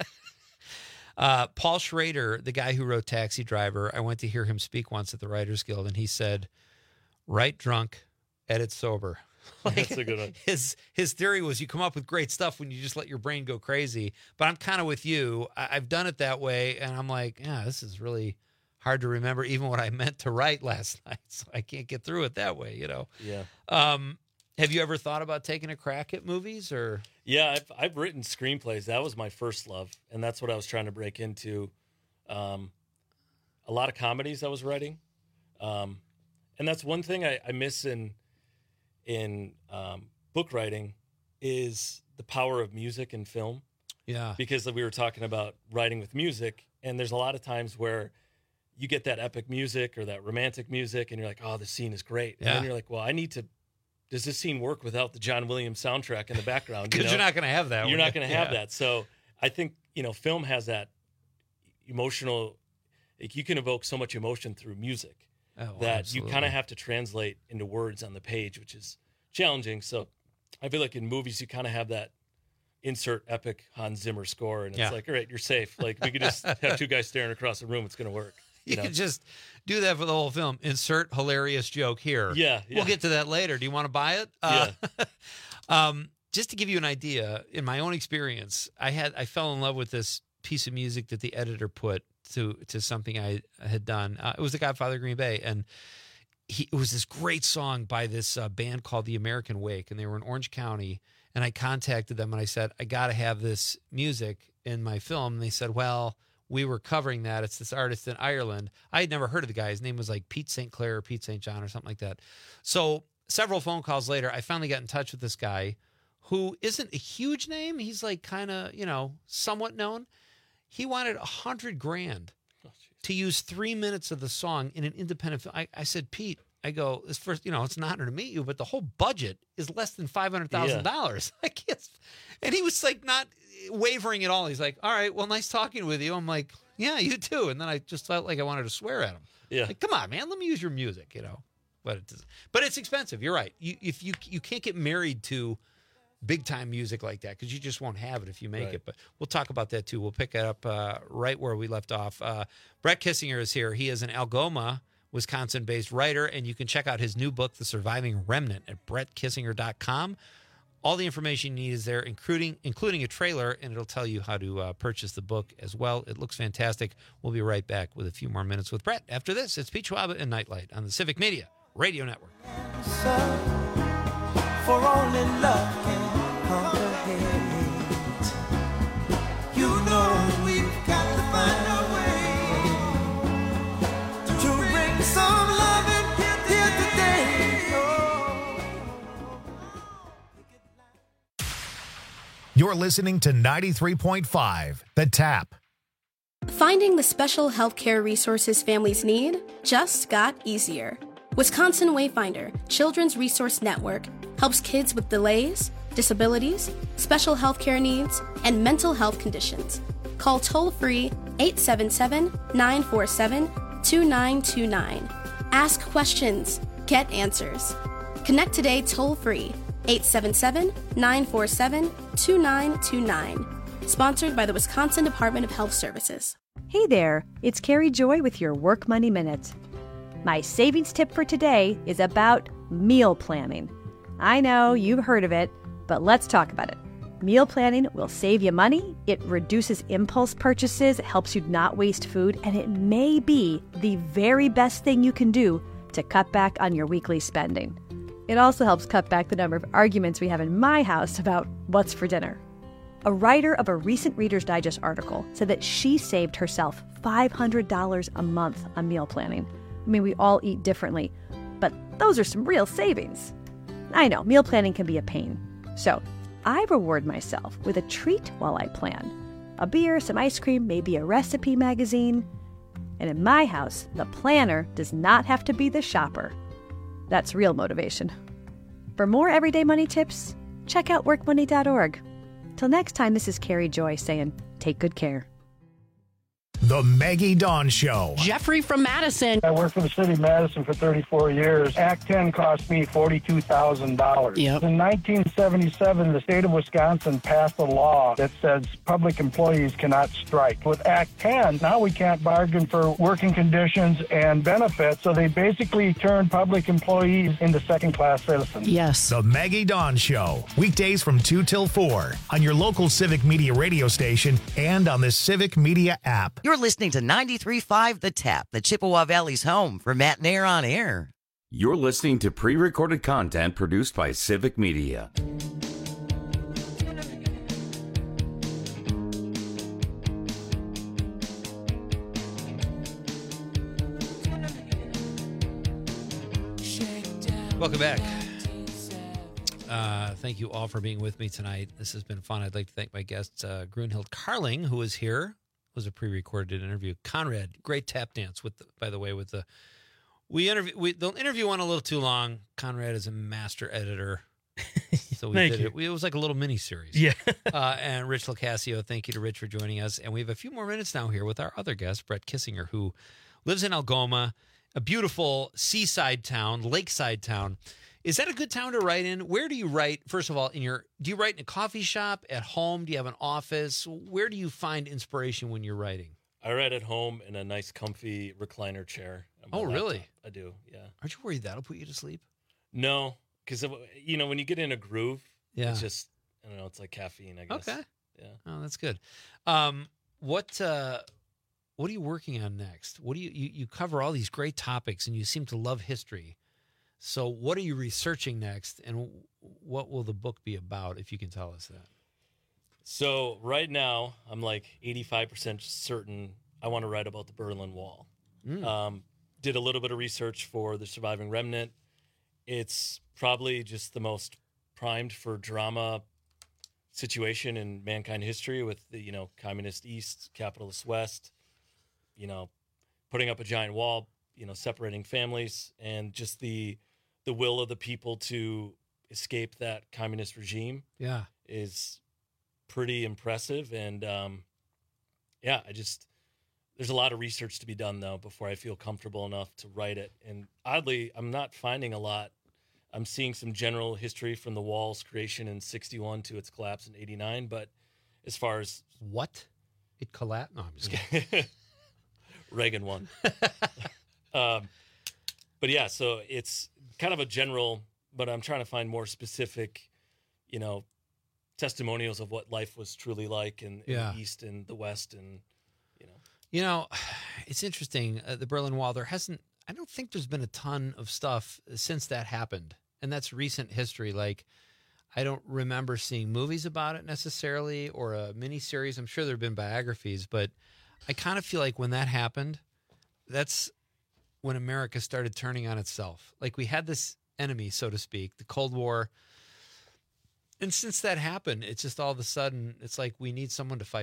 uh, Paul Schrader, the guy who wrote Taxi Driver, I went to hear him speak once at the Writers Guild, and he said, write drunk, edit sober. Like, That's a good one. His his theory was you come up with great stuff when you just let your brain go crazy. But I'm kind of with you. I, I've done it that way, and I'm like, yeah, this is really hard to remember even what I meant to write last night, so I can't get through it that way, you know? Yeah. Um, have you ever thought about taking a crack at movies, or? Yeah, I've I've written screenplays. That was my first love, and that's what I was trying to break into. Um, a lot of comedies I was writing, um, and that's one thing I, I miss in in um, book writing is the power of music and film. Yeah, because we were talking about writing with music, and there's a lot of times where you get that epic music or that romantic music, and you're like, oh, the scene is great, and Yeah. then you're like, well, I need to. Does this scene work without the John Williams soundtrack in the background? Because you are not going to have that. You're one. not going to have Yeah. that. So I think, you know, film has that emotional, like you can evoke so much emotion through music Oh, that absolutely. you kind of have to translate into words on the page, which is challenging. So I feel like in movies, you kind of have that insert epic Hans Zimmer score, and it's Yeah. like, all right, you're safe. Like we could just have two guys staring across the room. It's going to work. You know? could just do that for the whole film. Insert hilarious joke here. Yeah, yeah. We'll get to that later. Do you want to buy it? Uh, um, just to give you an idea, in my own experience, I had I fell in love with this piece of music that the editor put to to something I had done. Uh, it was The Godfather of Green Bay, and he, it was this great song by this uh, band called The American Wake, and they were in Orange County. And I contacted them and I said, I got to have this music in my film. And they said, well, we were covering that. It's this artist in Ireland. I had never heard of the guy. His name was like Pete Saint Clair or Pete Saint John or something like that. So several phone calls later, I finally got in touch with this guy who isn't a huge name. He's like kind of, you know, somewhat known. He wanted a hundred grand to use three minutes of the song in an independent film. I, I said, Pete, I go, it's first, you know, it's an honor to meet you, but the whole budget is less than five hundred thousand dollars. I guess. And he was like not wavering at all. He's like, all right, well, nice talking with you. I'm like, yeah, you too. And then I just felt like I wanted to swear at him. Yeah. Like, come on, man, let me use your music, you know. But it's, but it's expensive. You're right. You, if you, you can't get married to big time music like that because you just won't have it if you make Right. it. But we'll talk about that too. We'll pick it up uh, right where we left off. Uh, Brett Kissinger is here. He is an Algoma, Wisconsin-based writer, and you can check out his new book, The Surviving Remnant, at brett kissinger dot com. All the information you need is there, including including a trailer, and it'll tell you how to uh, purchase the book as well. It looks fantastic. We'll be right back with a few more minutes with Brett. After this, it's Pete Schwab and Nightlight on the Civic Media Radio Network. For only love can conquer hate. You know we've got to find a way to bring some love in here today. You're listening to ninety-three point five The Tap. Finding the special healthcare resources families need just got easier. Wisconsin Wayfinder Children's Resource Network helps kids with delays, disabilities, special healthcare needs, and mental health conditions. Call toll-free eight seven seven, nine four seven, two nine two nine. Ask questions. Get answers. Connect today toll-free eight seven seven, nine four seven, two nine two nine. Sponsored by the Wisconsin Department of Health Services. Hey there, it's Carrie Joy with your Work Money Minute. My savings tip for today is about meal planning. I know you've heard of it, but let's talk about it. Meal planning will save you money, it reduces impulse purchases, it helps you not waste food, and it may be the very best thing you can do to cut back on your weekly spending. It also helps cut back the number of arguments we have in my house about what's for dinner. A writer of a recent Reader's Digest article said that she saved herself five hundred dollars a month on meal planning. I mean, we all eat differently, but those are some real savings. I know, meal planning can be a pain. So I reward myself with a treat while I plan. A beer, some ice cream, maybe a recipe magazine. And in my house, the planner does not have to be the shopper. That's real motivation. For more everyday money tips, check out work money dot org. Till next time, this is Carrie Joy saying, take good care. The Maggie Dawn Show. Jeffrey from Madison. I worked for the city of Madison for thirty-four years. Act ten cost me forty-two thousand dollars. Yep. In nineteen seventy-seven, the state of Wisconsin passed a law that says public employees cannot strike. With Act ten, now we can't bargain for working conditions and benefits, so they basically turned public employees into second-class citizens. Yes. The Maggie Dawn Show. Weekdays from two till four on your local Civic Media radio station and on the Civic Media app. You're listening to ninety-three point five The Tap, the Chippewa Valley's home for Matt and Air on Air. You're listening to pre-recorded content produced by Civic Media. Welcome back. Uh, thank you all for being with me tonight. This has been fun. I'd like to thank my guest, uh, Grunhild Carling, who is here. It was a pre-recorded interview. Conrad, great tap dance. With the, by the way, with the we interview. We, the interview went a little too long. Conrad is a master editor, so we Thank did you. it. We, it was like a little mini series. Yeah. uh, and Rich Locascio, thank you to Rich for joining us. And we have a few more minutes now here with our other guest, Brett Kissinger, who lives in Algoma, a beautiful seaside town, lakeside town. Is that a good town to write in? Where do you write? First of all, in your do you write in a coffee shop, at home? Do you have an office? Where do you find inspiration when you're writing? I write at home in a nice, comfy recliner chair. on my Oh, laptop. really? I do, yeah. Aren't you worried that'll put you to sleep? No, because, you know, when you get in a groove, Yeah. it's just, I don't know, it's like caffeine, I guess. Okay. Yeah. Oh, that's good. Um, what uh, what are you working on next? What do you, you you cover all these great topics, and you seem to love history. So what are you researching next, and what will the book be about, if you can tell us that? So right now, I'm like eighty-five percent certain I want to write about the Berlin Wall. Mm. Um, did a little bit of research for The Surviving Remnant. It's probably just the most primed for drama situation in mankind history, with the, you know, communist East, capitalist West, you know, putting up a giant wall, you know, separating families, and just the the will of the people to escape that communist regime. Yeah. Is pretty impressive. And um, yeah, I just, there's a lot of research to be done though before I feel comfortable enough to write it. And oddly, I'm not finding a lot. I'm seeing some general history from the wall's creation in sixty-one to its collapse in eighty-nine. But as far as what it collapsed, no, I'm just kidding. Reagan won. um, but yeah, so it's kind of a general, but I'm trying to find more specific, you know, testimonials of what life was truly like in, in Yeah. the East and the West. And, you know, You know, it's interesting. Uh, the Berlin Wall, there hasn't, I don't think there's been a ton of stuff since that happened. And that's recent history. Like, I don't remember seeing movies about it necessarily, or a miniseries. I'm sure there have been biographies, but I kind of feel like when that happened, that's when America started turning on itself. Like, we had this enemy, so to speak, the Cold War. And since that happened, it's just all of a sudden, it's like we need someone to fight with.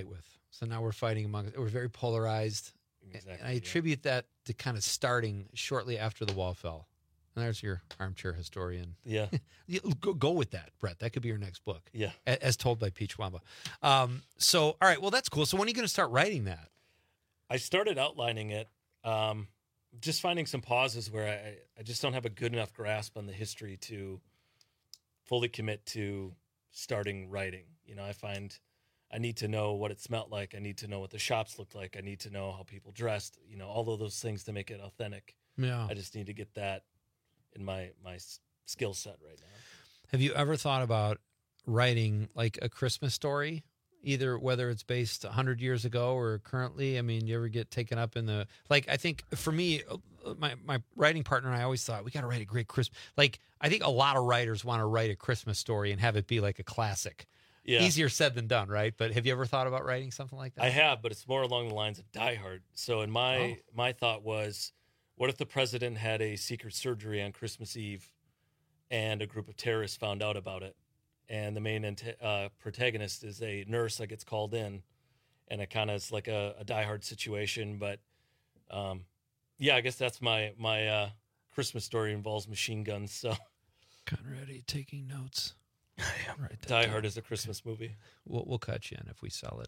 So now we're fighting among. We're very polarized. Exactly, and I yeah. attribute that to kind of starting shortly after the wall fell. And there's your armchair historian. Yeah. go, go with that, Brett. That could be your next book. Yeah. A- As told by Pete Schwaba. Um, so, all right. Well, that's cool. So when are you going to start writing that? I started outlining it, um, just finding some pauses where I, I just don't have a good enough grasp on the history to fully commit to starting writing. You know, I find I need to know what it smelled like. I need to know what the shops looked like. I need to know how people dressed, you know, all of those things to make it authentic. Yeah. I just need to get that in my, my skill set right now. Have you ever thought about writing like a Christmas story? Either whether it's based one hundred years ago or currently. I mean, you ever get taken up in the, like, I think for me, my, my writing partner and I always thought, we got to write a great Christmas. Like, I think a lot of writers want to write a Christmas story and have it be like a classic. Yeah. Easier said than done, right? But have you ever thought about writing something like that? I have, but it's more along the lines of Die Hard. So in my, Oh. my thought was, what if the president had a secret surgery on Christmas Eve and a group of terrorists found out about it? And the main uh, protagonist is a nurse that gets called in, and it kind of is like a, a Die Hard situation. But um, yeah, I guess that's my my uh, Christmas story involves machine guns. So, Conrad, taking notes. Right, Die Hard is a Christmas movie. We'll, we'll cut you in if we sell it.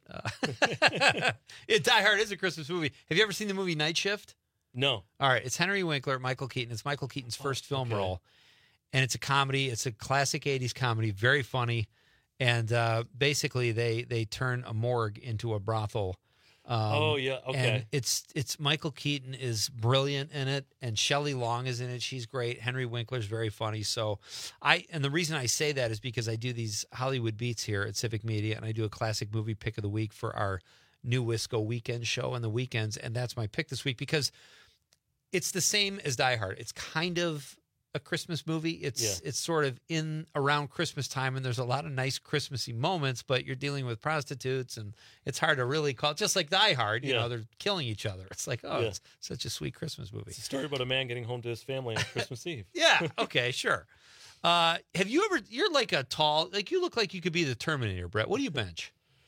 Uh, it. Die Hard is a Christmas movie. Have you ever seen the movie Night Shift? No. All right, it's Henry Winkler, Michael Keaton. It's Michael Keaton's first film okay. role. And it's a comedy. It's a classic eighties comedy, very funny. And uh, basically, they they turn a morgue into a brothel. Um, Oh, yeah, okay. And it's it's Michael Keaton is brilliant in it, and Shelley Long is in it. She's great. Henry Winkler's very funny. So, I and the reason I say that is because I do these Hollywood Beats here at Civic Media, and I do a classic movie pick of the week for our New Wisco weekend show on the weekends, and that's my pick this week because it's the same as Die Hard. It's kind of a Christmas movie. It's Yeah. it's sort of in around Christmas time, and there's a lot of nice Christmassy moments, but you're dealing with prostitutes, and it's hard to really call it. Just like Die Hard, you Yeah. know, they're killing each other. It's like, oh, Yeah. it's such a sweet Christmas movie. It's a story about a man getting home to his family on Christmas Eve. Yeah, okay, sure. Uh, have you ever, you're like a tall, like you look like you could be the Terminator, Brett. What do you bench?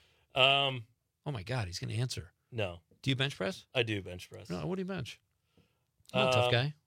Um, oh my God, he's going to answer. No. Do you bench press? I do bench press. No, what do you bench? I'm not a tough Um, guy.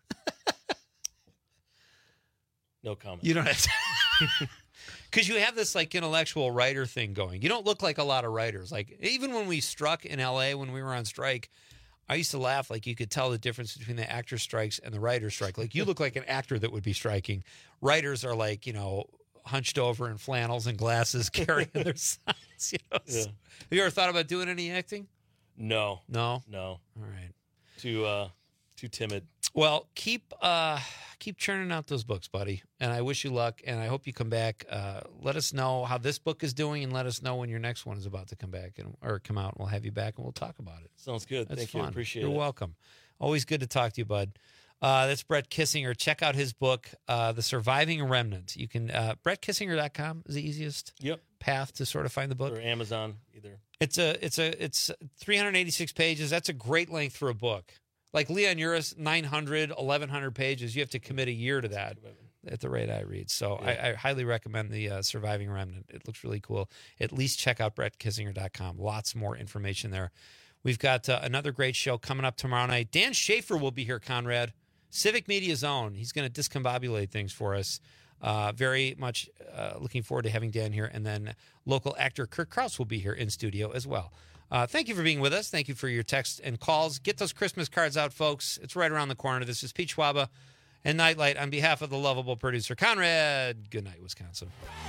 No comment. You don't have to. Because you have this like intellectual writer thing going. You don't look like a lot of writers. Like even when we struck in L A when we were on strike, I used to laugh like you could tell the difference between the actor strikes and the writer strike. Like you look like an actor that would be striking. Writers are like, you know, hunched over in flannels and glasses carrying their signs. You know? Yeah. Have you ever thought about doing any acting? No. No? No. All right. Too uh too timid. Well, keep uh, keep churning out those books, buddy. And I wish you luck, and I hope you come back. Uh, let us know how this book is doing, and let us know when your next one is about to come back and or come out. And we'll have you back, and we'll talk about it. Sounds good. That's Thank fun. you. Appreciate You're it. You're welcome. Always good to talk to you, bud. Uh, that's Brett Kissinger. Check out his book, uh, The Surviving Remnant. You can uh, brett kissinger dot com is the easiest Yep. path to sort of find the book. Or Amazon, either. It's a it's a it's three hundred eighty-six pages. That's a great length for a book. Like Leon Uris, nine hundred, eleven hundred pages. You have to commit a year to that at the rate I read. So Yeah. I, I highly recommend the uh, Surviving Remnant. It looks really cool. At least check out brett kissinger dot com. Lots more information there. We've got uh, another great show coming up tomorrow night. Dan Schaefer will be here, Conrad. Civic Media's own. He's going to discombobulate things for us. Uh, very much uh, looking forward to having Dan here. And then local actor Kirk Krause will be here in studio as well. Uh, thank you for being with us. Thank you for your texts and calls. Get those Christmas cards out, folks. It's right around the corner. This is Pete Schwaba and Nightlight on behalf of the lovable producer, Conrad. Good night, Wisconsin.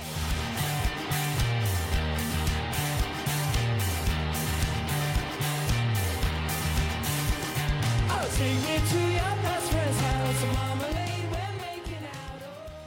I'll take you to your best friend's house. Marmalade, we're making out.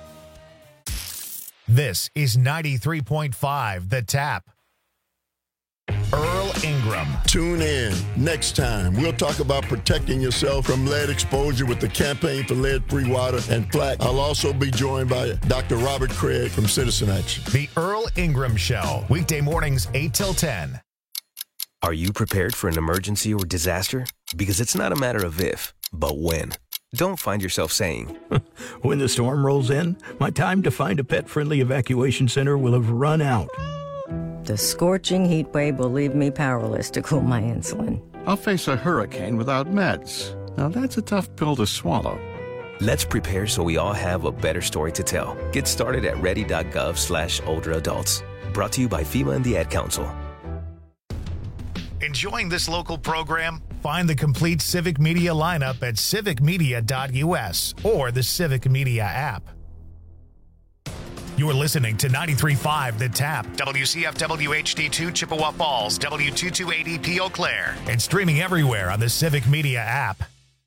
This is ninety-three point five The Tap. Earl Ingram. Tune in next time. We'll talk about protecting yourself from lead exposure with the Campaign for Lead-Free Water and Plaque. I'll also be joined by Doctor Robert Craig from Citizen Action. The Earl Ingram Show. Weekday mornings, eight till ten. Are you prepared for an emergency or disaster? Because it's not a matter of if, but when. Don't find yourself saying, when the storm rolls in, my time to find a pet-friendly evacuation center will have run out. The scorching heat wave will leave me powerless to cool my insulin. I'll face a hurricane without meds. Now that's a tough pill to swallow. Let's prepare so we all have a better story to tell. Get started at ready.gov slash older adults. Brought to you by FEMA and the Ad Council. Enjoying this local program? Find the complete Civic Media lineup at civic media dot u s or the Civic Media app. You're listening to ninety-three point five The Tap, W C F W H D two Chippewa Falls, W two two eight E P Eau Claire, and streaming everywhere on the Civic Media app.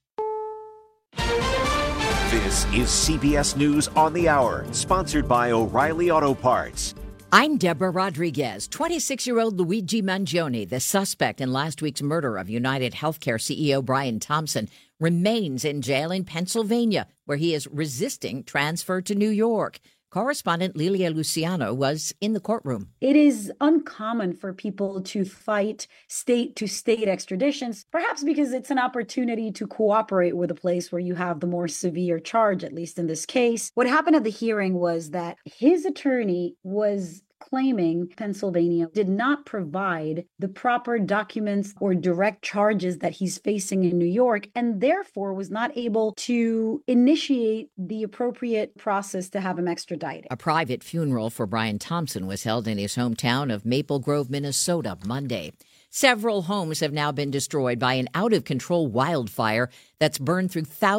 This is C B S News on the Hour, sponsored by O'Reilly Auto Parts. I'm Deborah Rodriguez. twenty-six-year-old Luigi Mangione, the suspect in last week's murder of United Healthcare C E O Brian Thompson, remains in jail in Pennsylvania, where he is resisting transfer to New York. Correspondent Lilia Luciano was in the courtroom. It is uncommon for people to fight state-to-state extraditions, perhaps because it's an opportunity to cooperate with a place where you have the more severe charge, at least in this case. What happened at the hearing was that his attorney was claiming Pennsylvania did not provide the proper documents or direct charges that he's facing in New York, and therefore was not able to initiate the appropriate process to have him extradited. A private funeral for Brian Thompson was held in his hometown of Maple Grove, Minnesota, Monday. Several homes have now been destroyed by an out-of-control wildfire that's burned through thousands